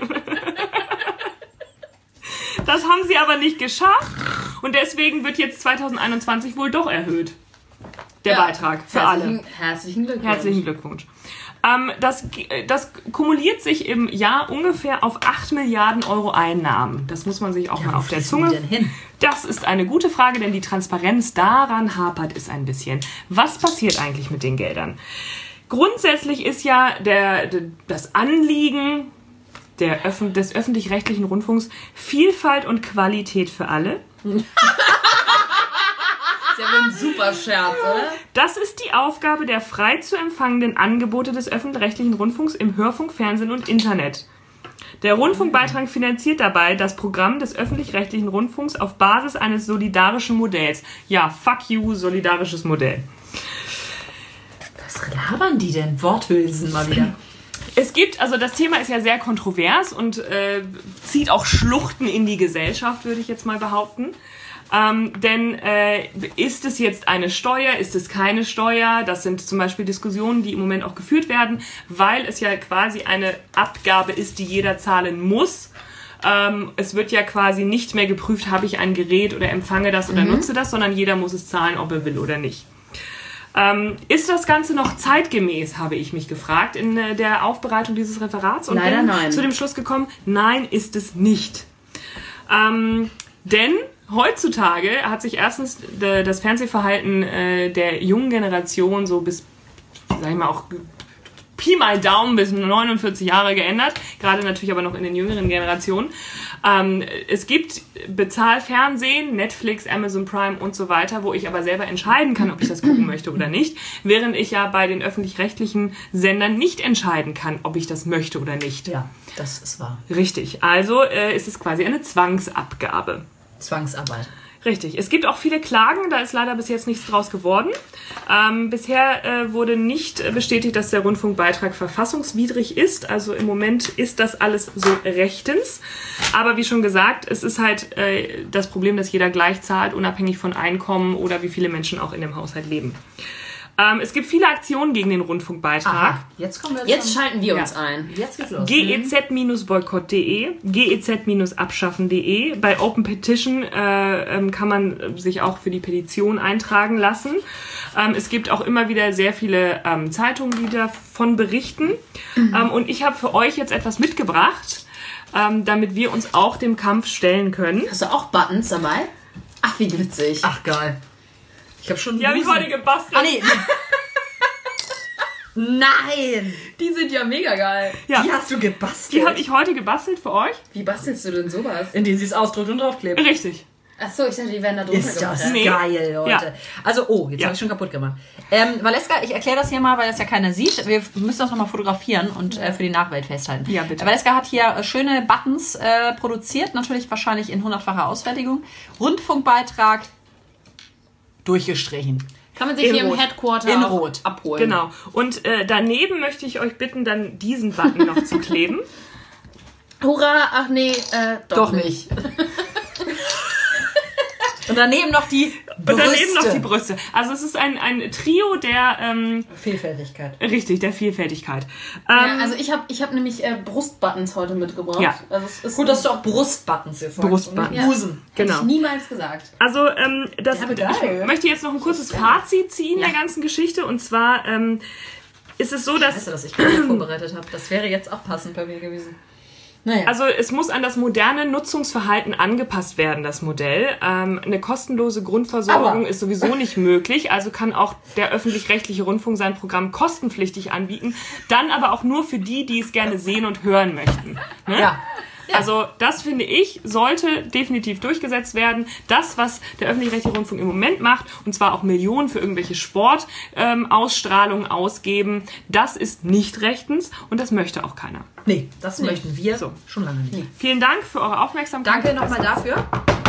Speaker 3: Das haben sie aber nicht geschafft und deswegen wird jetzt 2021 wohl doch erhöht. Der Beitrag für alle.
Speaker 2: Herzlichen Glückwunsch.
Speaker 3: Herzlichen Glückwunsch. Das kumuliert sich im Jahr ungefähr auf 8 Milliarden Euro Einnahmen. Das muss man sich auch mal auf der Zunge...
Speaker 4: Denn hin?
Speaker 3: Das ist eine gute Frage, denn die Transparenz daran hapert es ein bisschen. Was passiert eigentlich mit den Geldern? Grundsätzlich ist ja das Anliegen des öffentlich-rechtlichen Rundfunks Vielfalt und Qualität für alle.
Speaker 2: Das ist ja wohl ein super Scherz, oder?
Speaker 3: Das ist die Aufgabe der frei zu empfangenden Angebote des öffentlich-rechtlichen Rundfunks im Hörfunk, Fernsehen und Internet. Der Rundfunkbeitrag finanziert dabei das Programm des öffentlich-rechtlichen Rundfunks auf Basis eines solidarischen Modells. Ja, fuck you, solidarisches Modell.
Speaker 4: Was labern die denn? Worthülsen mal wieder.
Speaker 3: Es gibt, also das Thema ist ja sehr kontrovers und zieht auch Schluchten in die Gesellschaft, würde ich jetzt mal behaupten. Denn ist es jetzt eine Steuer, ist es keine Steuer? Das sind zum Beispiel Diskussionen, die im Moment auch geführt werden, weil es ja quasi eine Abgabe ist, die jeder zahlen muss. Es wird ja quasi nicht mehr geprüft, habe ich ein Gerät oder empfange das oder nutze das, sondern jeder muss es zahlen, ob er will oder nicht. Ist das Ganze noch zeitgemäß, habe ich mich gefragt in der Aufbereitung dieses Referats und
Speaker 2: Leider
Speaker 3: bin
Speaker 2: nein.
Speaker 3: zu dem Schluss gekommen, nein, ist es nicht. Denn heutzutage hat sich erstens das Fernsehverhalten der jungen Generation so bis, sag ich mal, auch Pi mal Daumen bis 49 Jahre geändert, gerade natürlich aber noch in den jüngeren Generationen. Es gibt Bezahlfernsehen, Netflix, Amazon Prime und so weiter, wo ich aber selber entscheiden kann, ob ich das gucken möchte oder nicht, während ich ja bei den öffentlich-rechtlichen Sendern nicht entscheiden kann, ob ich das möchte oder nicht.
Speaker 4: Ja, das ist wahr.
Speaker 3: Richtig, also ist es quasi eine Zwangsabgabe.
Speaker 4: Zwangsarbeit.
Speaker 3: Richtig. Es gibt auch viele Klagen, da ist leider bis jetzt nichts draus geworden. Bisher wurde nicht bestätigt, dass der Rundfunkbeitrag verfassungswidrig ist. Also im Moment ist das alles so rechtens. Aber wie schon gesagt, es ist halt das Problem, dass jeder gleich zahlt, unabhängig von Einkommen oder wie viele Menschen auch in dem Haushalt leben. Es gibt viele Aktionen gegen den Rundfunkbeitrag.
Speaker 4: Aha, jetzt kommen wir
Speaker 2: Jetzt schalten wir uns ein.
Speaker 4: Jetzt geht's los.
Speaker 3: gez-boykott.de, gez-abschaffen.de. Bei Open Petition kann man sich auch für die Petition eintragen lassen. Es gibt auch immer wieder sehr viele Zeitungen, die davon berichten. Und ich habe für euch jetzt etwas mitgebracht, damit wir uns auch dem Kampf stellen können.
Speaker 2: Hast du auch Buttons dabei? Ach, wie witzig.
Speaker 4: Ach, geil. Ich habe schon...
Speaker 3: Die habe ich heute gebastelt.
Speaker 4: Ah, nee. Nein!
Speaker 2: Die sind ja mega geil.
Speaker 3: Ja.
Speaker 4: Die hast du gebastelt?
Speaker 3: Die habe ich heute gebastelt für euch.
Speaker 2: Wie bastelst du denn sowas?
Speaker 4: Indem sie es ausdruckt und draufklebt.
Speaker 3: Richtig.
Speaker 2: Achso, ich dachte, die werden da drunter
Speaker 4: Ist das
Speaker 2: gemacht.
Speaker 3: Nee.
Speaker 4: geil, Leute.
Speaker 3: Ja.
Speaker 4: Also, jetzt habe ich schon kaputt gemacht. Valeska, ich erkläre das hier mal, weil das ja keiner sieht. Wir müssen das nochmal fotografieren und für die Nachwelt festhalten.
Speaker 3: Ja, bitte.
Speaker 4: Valeska hat hier schöne Buttons produziert, natürlich wahrscheinlich in 100-facher Ausfertigung. Rundfunkbeitrag durchgestrichen.
Speaker 2: Kann man sich
Speaker 3: In
Speaker 2: hier
Speaker 3: Rot.
Speaker 2: im Headquarter
Speaker 4: In
Speaker 2: auch
Speaker 4: Rot.
Speaker 2: abholen.
Speaker 3: Genau. Und daneben möchte ich euch bitten, dann diesen Button noch zu kleben.
Speaker 2: Hurra, ach nee,
Speaker 4: Doch nicht. Und daneben noch die Brüste.
Speaker 3: Und daneben noch die Brüste. Also es ist ein Trio der,
Speaker 4: Vielfältigkeit.
Speaker 3: richtig, der Vielfältigkeit.
Speaker 2: Ja, also ich hab nämlich Brustbuttons heute mitgebracht.
Speaker 3: Ja.
Speaker 2: Also es ist
Speaker 4: Gut, dass du auch Brustbuttons hier vorhast.
Speaker 3: Brustbuttons.
Speaker 4: Und Busen.
Speaker 3: Genau.
Speaker 2: Hätte ich niemals gesagt.
Speaker 3: Also
Speaker 4: Ja, aber geil.
Speaker 3: ich möchte jetzt noch ein kurzes Fazit ziehen der ganzen Geschichte. Und zwar ist es so, dass...
Speaker 4: Weißt du, dass ich gerade vorbereitet habe? Das wäre jetzt auch passend bei mir gewesen. Naja.
Speaker 3: Also es muss an das moderne Nutzungsverhalten angepasst werden, das Modell. Eine kostenlose Grundversorgung ist sowieso nicht möglich, also kann auch der öffentlich-rechtliche Rundfunk sein Programm kostenpflichtig anbieten, dann aber auch nur für die, die es gerne sehen und hören möchten. Ne?
Speaker 4: Ja. Ja.
Speaker 3: Also das, finde ich, sollte definitiv durchgesetzt werden. Das, was der öffentlich-rechtliche Rundfunk im Moment macht, und zwar auch Millionen für irgendwelche Sportausstrahlungen ausgeben, das ist nicht rechtens und das möchte auch keiner.
Speaker 4: Nee, das möchten wir
Speaker 3: So.
Speaker 4: schon lange nicht.
Speaker 3: Vielen Dank für eure Aufmerksamkeit.
Speaker 4: Danke nochmal dafür.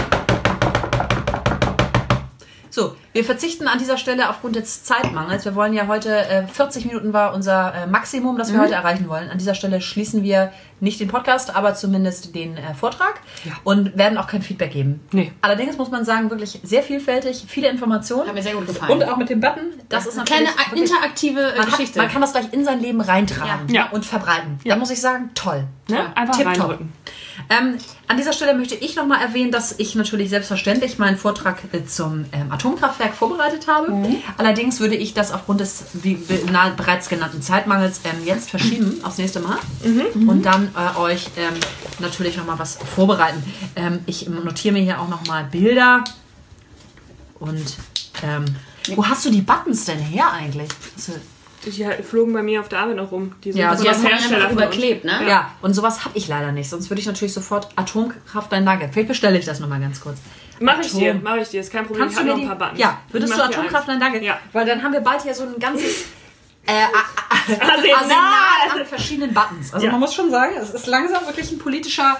Speaker 4: So, wir verzichten an dieser Stelle aufgrund des Zeitmangels. Wir wollen ja heute, 40 Minuten war unser Maximum, das wir heute erreichen wollen. An dieser Stelle schließen wir nicht den Podcast, aber zumindest den Vortrag und werden auch kein Feedback geben.
Speaker 3: Nee.
Speaker 4: Allerdings muss man sagen, wirklich sehr vielfältig, viele Informationen.
Speaker 2: Hat mir sehr gut gefallen.
Speaker 4: Und auch mit dem Button. Das ist
Speaker 2: eine
Speaker 4: natürlich
Speaker 2: kleine
Speaker 4: wirklich-
Speaker 2: interaktive Geschichte.
Speaker 4: Man kann das gleich in sein Leben reintragen
Speaker 3: Ja.
Speaker 4: und verbreiten.
Speaker 3: Ja.
Speaker 4: Da muss ich sagen, toll.
Speaker 3: Ne? Einfach
Speaker 4: Tipptopp.
Speaker 3: reindrücken.
Speaker 4: An dieser Stelle möchte ich nochmal erwähnen, dass ich natürlich selbstverständlich meinen Vortrag zum Atomkraftwerk vorbereitet habe. Allerdings würde ich das aufgrund des bereits genannten Zeitmangels jetzt verschieben aufs nächste Mal und dann euch natürlich nochmal was vorbereiten. Ich notiere mir hier auch nochmal Bilder und wo hast du die Buttons denn her eigentlich?
Speaker 3: Die flogen bei mir auf der Arbeit noch rum. Die sind
Speaker 4: Ja,
Speaker 3: also
Speaker 4: sowas
Speaker 3: das
Speaker 2: hat man
Speaker 3: Hersteller
Speaker 2: einfach
Speaker 3: von uns.
Speaker 2: überklebt, ne?
Speaker 4: Ja, und sowas habe ich leider nicht. Sonst würde ich natürlich sofort Atomkraft ein Lager. Vielleicht bestelle ich das nochmal ganz kurz.
Speaker 3: Mach ich dir, ist kein Problem.
Speaker 4: Kannst
Speaker 3: ich
Speaker 4: du
Speaker 3: habe
Speaker 4: mir
Speaker 3: noch ein paar Buttons.
Speaker 4: Ja, würdest
Speaker 3: Ich
Speaker 4: du
Speaker 3: mach dir
Speaker 4: Atomkraft
Speaker 3: eins.
Speaker 4: ein Lager?
Speaker 3: Ja.
Speaker 4: Weil dann haben wir bald hier so ein ganzes
Speaker 3: Arsenal.
Speaker 4: Arsenal an verschiedenen Buttons. Also
Speaker 3: Ja.
Speaker 4: man muss schon sagen, es ist langsam wirklich ein politischer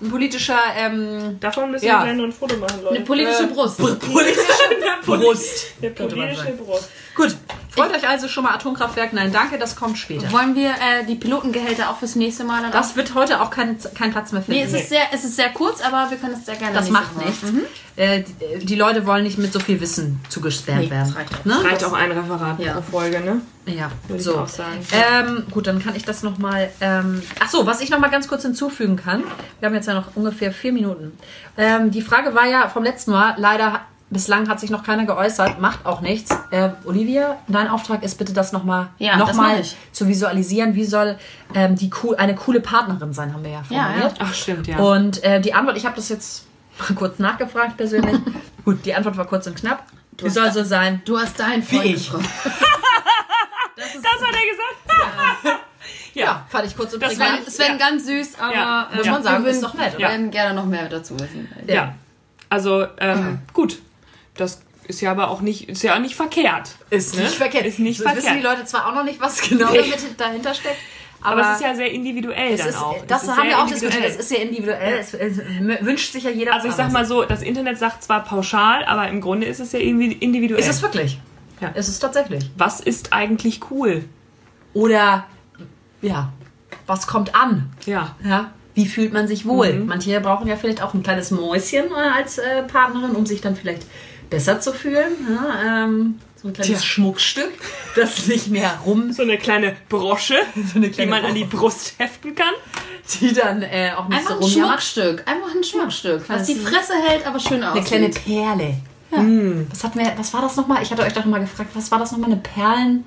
Speaker 3: Davon müssen
Speaker 4: Ja.
Speaker 3: wir gleich noch ein Foto machen, Leute.
Speaker 2: Eine politische Brust.
Speaker 4: Brust.
Speaker 3: Der politische Brust.
Speaker 4: Gut, freut euch also schon mal Atomkraftwerk. Nein, danke, das kommt später.
Speaker 2: Wollen wir die Pilotengehälter auch fürs nächste Mal dann
Speaker 4: Das wird heute auch kein Platz mehr finden.
Speaker 2: Nee, es ist sehr kurz, aber wir können es sehr gerne
Speaker 4: Das
Speaker 2: nächstes
Speaker 4: macht
Speaker 2: Mal.
Speaker 4: nichts. Die Leute wollen nicht mit so viel Wissen zugesperrt
Speaker 2: Nee,
Speaker 4: werden.
Speaker 2: das reicht auch.
Speaker 4: Ne?
Speaker 3: Reicht auch ein Referat
Speaker 2: Ja.
Speaker 3: pro Folge, ne?
Speaker 4: Ja,
Speaker 3: Würde ich
Speaker 4: so.
Speaker 3: auch sagen.
Speaker 4: Gut, dann kann ich das nochmal. Ach so, was ich nochmal ganz kurz hinzufügen kann. Wir haben jetzt ja noch ungefähr 4 Minuten. Die Frage war ja vom letzten Mal, leider bislang hat sich noch keiner geäußert, macht auch nichts. Olivia, dein Auftrag ist bitte das nochmal
Speaker 2: Ja, das mach ich.
Speaker 4: zu visualisieren. Wie soll eine coole Partnerin sein, haben wir ja formuliert.
Speaker 3: Ach, stimmt, ja.
Speaker 4: Und die Antwort, ich habe das jetzt mal kurz nachgefragt persönlich. Gut, die Antwort war kurz und knapp. Wie soll so sein?
Speaker 2: Du hast dein
Speaker 4: Wie
Speaker 2: Freund
Speaker 4: ich.
Speaker 2: getroffen.
Speaker 3: Das hat er gesagt.
Speaker 4: Ja, fand ich kurz und
Speaker 3: Das
Speaker 4: prägnant.
Speaker 2: Sven ganz süß, aber
Speaker 3: Ja.
Speaker 4: Muss man sagen,
Speaker 2: wir
Speaker 4: ist doch nett,
Speaker 2: wir
Speaker 4: oder?
Speaker 2: würden gerne noch mehr dazu wissen.
Speaker 3: Ja. Also, gut. Das ist ja aber auch nicht, verkehrt.
Speaker 4: Ist nicht verkehrt.
Speaker 3: Ist nicht
Speaker 4: Das
Speaker 3: verkehrt.
Speaker 4: wissen die Leute zwar auch noch nicht, was genau dahinter steckt.
Speaker 3: Aber es ist ja sehr individuell dann auch.
Speaker 4: Das
Speaker 3: Es ist
Speaker 4: haben wir
Speaker 3: sehr
Speaker 4: auch diskutiert. Es ist sehr individuell. Es wünscht sich ja jeder.
Speaker 3: Also ich sag mal so, das Internet sagt zwar pauschal, aber im Grunde ist es ja irgendwie individuell.
Speaker 4: Ist es wirklich?
Speaker 3: Ja.
Speaker 4: Ist es tatsächlich?
Speaker 3: Was ist eigentlich cool?
Speaker 4: Oder, ja, was kommt an?
Speaker 3: Ja.
Speaker 4: Ja? Wie fühlt man sich wohl? Manche brauchen ja vielleicht auch ein kleines Mäuschen als Partnerin, um sich dann vielleicht besser zu fühlen. Ja, so ein kleines Schmuckstück, das nicht mehr
Speaker 3: So eine kleine Brosche,
Speaker 4: eine
Speaker 3: die
Speaker 4: kleine
Speaker 3: man an die Brust heften kann.
Speaker 4: die dann auch nicht
Speaker 2: Einfach
Speaker 4: so
Speaker 2: ein
Speaker 4: rumjammert.
Speaker 2: Schmuckstück. Einfach ein Schmuckstück. Was
Speaker 4: das
Speaker 2: die
Speaker 4: ist-
Speaker 2: Fresse hält, aber schön
Speaker 4: Eine
Speaker 2: aussieht.
Speaker 4: kleine Perle. Was war das nochmal? Ich hatte euch doch nochmal gefragt, was war das nochmal? Eine Perlen...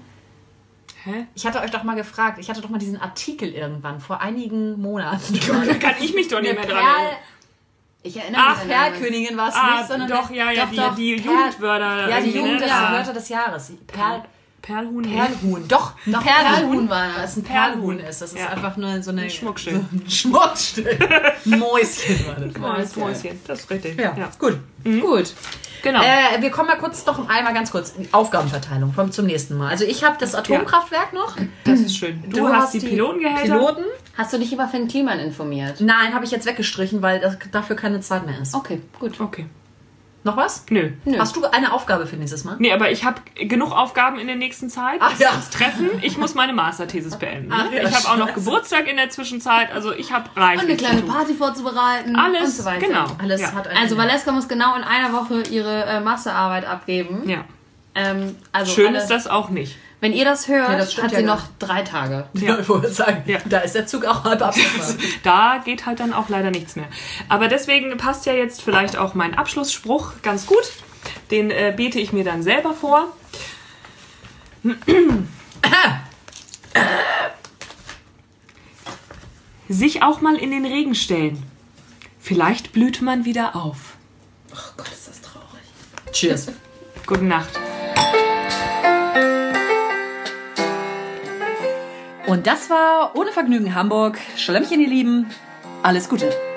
Speaker 3: Hä?
Speaker 4: Ich hatte euch doch mal gefragt, ich hatte doch mal diesen Artikel irgendwann, vor einigen Monaten.
Speaker 3: Da kann ich mich doch nicht
Speaker 4: Eine
Speaker 3: mehr dran erinnern.
Speaker 2: Ich erinnere
Speaker 3: Ach,
Speaker 2: mich an
Speaker 4: Perlkönigin war es
Speaker 3: Ah,
Speaker 4: nicht, sondern
Speaker 3: doch, ja,
Speaker 4: doch,
Speaker 3: die
Speaker 4: Perl-
Speaker 3: Jugendwörter.
Speaker 4: Ja, die
Speaker 3: irgendwie,
Speaker 4: Jugend
Speaker 3: ne?
Speaker 4: des
Speaker 3: Ja.
Speaker 4: Wörter des Jahres.
Speaker 3: Perlhuhn.
Speaker 4: Perlhuhn. Doch, ein
Speaker 2: Perlhuhn war das.
Speaker 4: Das ein Perlhuhn ist. Das ist
Speaker 3: Ja.
Speaker 4: einfach nur so eine...
Speaker 3: Schmuckstück.
Speaker 4: So ein Schmuckstück. Mäuschen war das.
Speaker 3: Mäuschen, das ist richtig.
Speaker 4: Ja, gut.
Speaker 2: Gut.
Speaker 3: Genau.
Speaker 4: Wir kommen mal kurz noch einmal ganz kurz in die Aufgabenverteilung zum nächsten Mal. Also ich habe das Atomkraftwerk noch.
Speaker 3: Das ist schön. Du hast die Pilotengehälter.
Speaker 4: Piloten.
Speaker 2: Hast du dich über Finn Kliman informiert?
Speaker 4: Nein, habe ich jetzt weggestrichen, weil dafür keine Zeit mehr ist.
Speaker 2: Okay, gut.
Speaker 3: Okay.
Speaker 4: Noch was?
Speaker 3: Nö.
Speaker 4: Hast du eine Aufgabe für nächstes Mal?
Speaker 3: Nee, aber ich habe genug Aufgaben in der nächsten Zeit.
Speaker 4: Ach ja.
Speaker 3: Das Treffen. Ich muss meine Masterthesis beenden. Ne?
Speaker 4: Ach ja,
Speaker 3: ich habe auch noch
Speaker 4: scheiße.
Speaker 3: Geburtstag in der Zwischenzeit. Also ich habe reichlich
Speaker 2: Und eine kleine
Speaker 3: zu tun.
Speaker 2: Party vorzubereiten
Speaker 3: Alles,
Speaker 2: und so weiter.
Speaker 3: genau.
Speaker 4: Alles
Speaker 3: Ja.
Speaker 4: hat eine...
Speaker 2: Also Valeska muss genau in einer Woche ihre Masterarbeit abgeben.
Speaker 3: Ja.
Speaker 2: Also
Speaker 3: Schön
Speaker 2: alle,
Speaker 3: ist das auch nicht.
Speaker 2: wenn ihr das hört,
Speaker 4: Ja, das stimmt
Speaker 2: hat
Speaker 4: ja
Speaker 2: sie
Speaker 4: gar
Speaker 2: noch 3 Tage.
Speaker 4: Ja, ich wollte sagen,
Speaker 3: Ja.
Speaker 4: da ist der Zug auch halb abgefahren.
Speaker 3: Da geht halt dann auch leider nichts mehr. Aber deswegen passt ja jetzt vielleicht auch mein Abschlussspruch ganz gut. Den bete ich mir dann selber vor. Sich auch mal in den Regen stellen. Vielleicht blüht man wieder auf.
Speaker 2: Oh Gott, ist das traurig.
Speaker 4: Cheers.
Speaker 3: Gute Nacht.
Speaker 1: Und das war Ohne Vergnügen Hamburg. Schlemmchen, ihr Lieben. Alles Gute.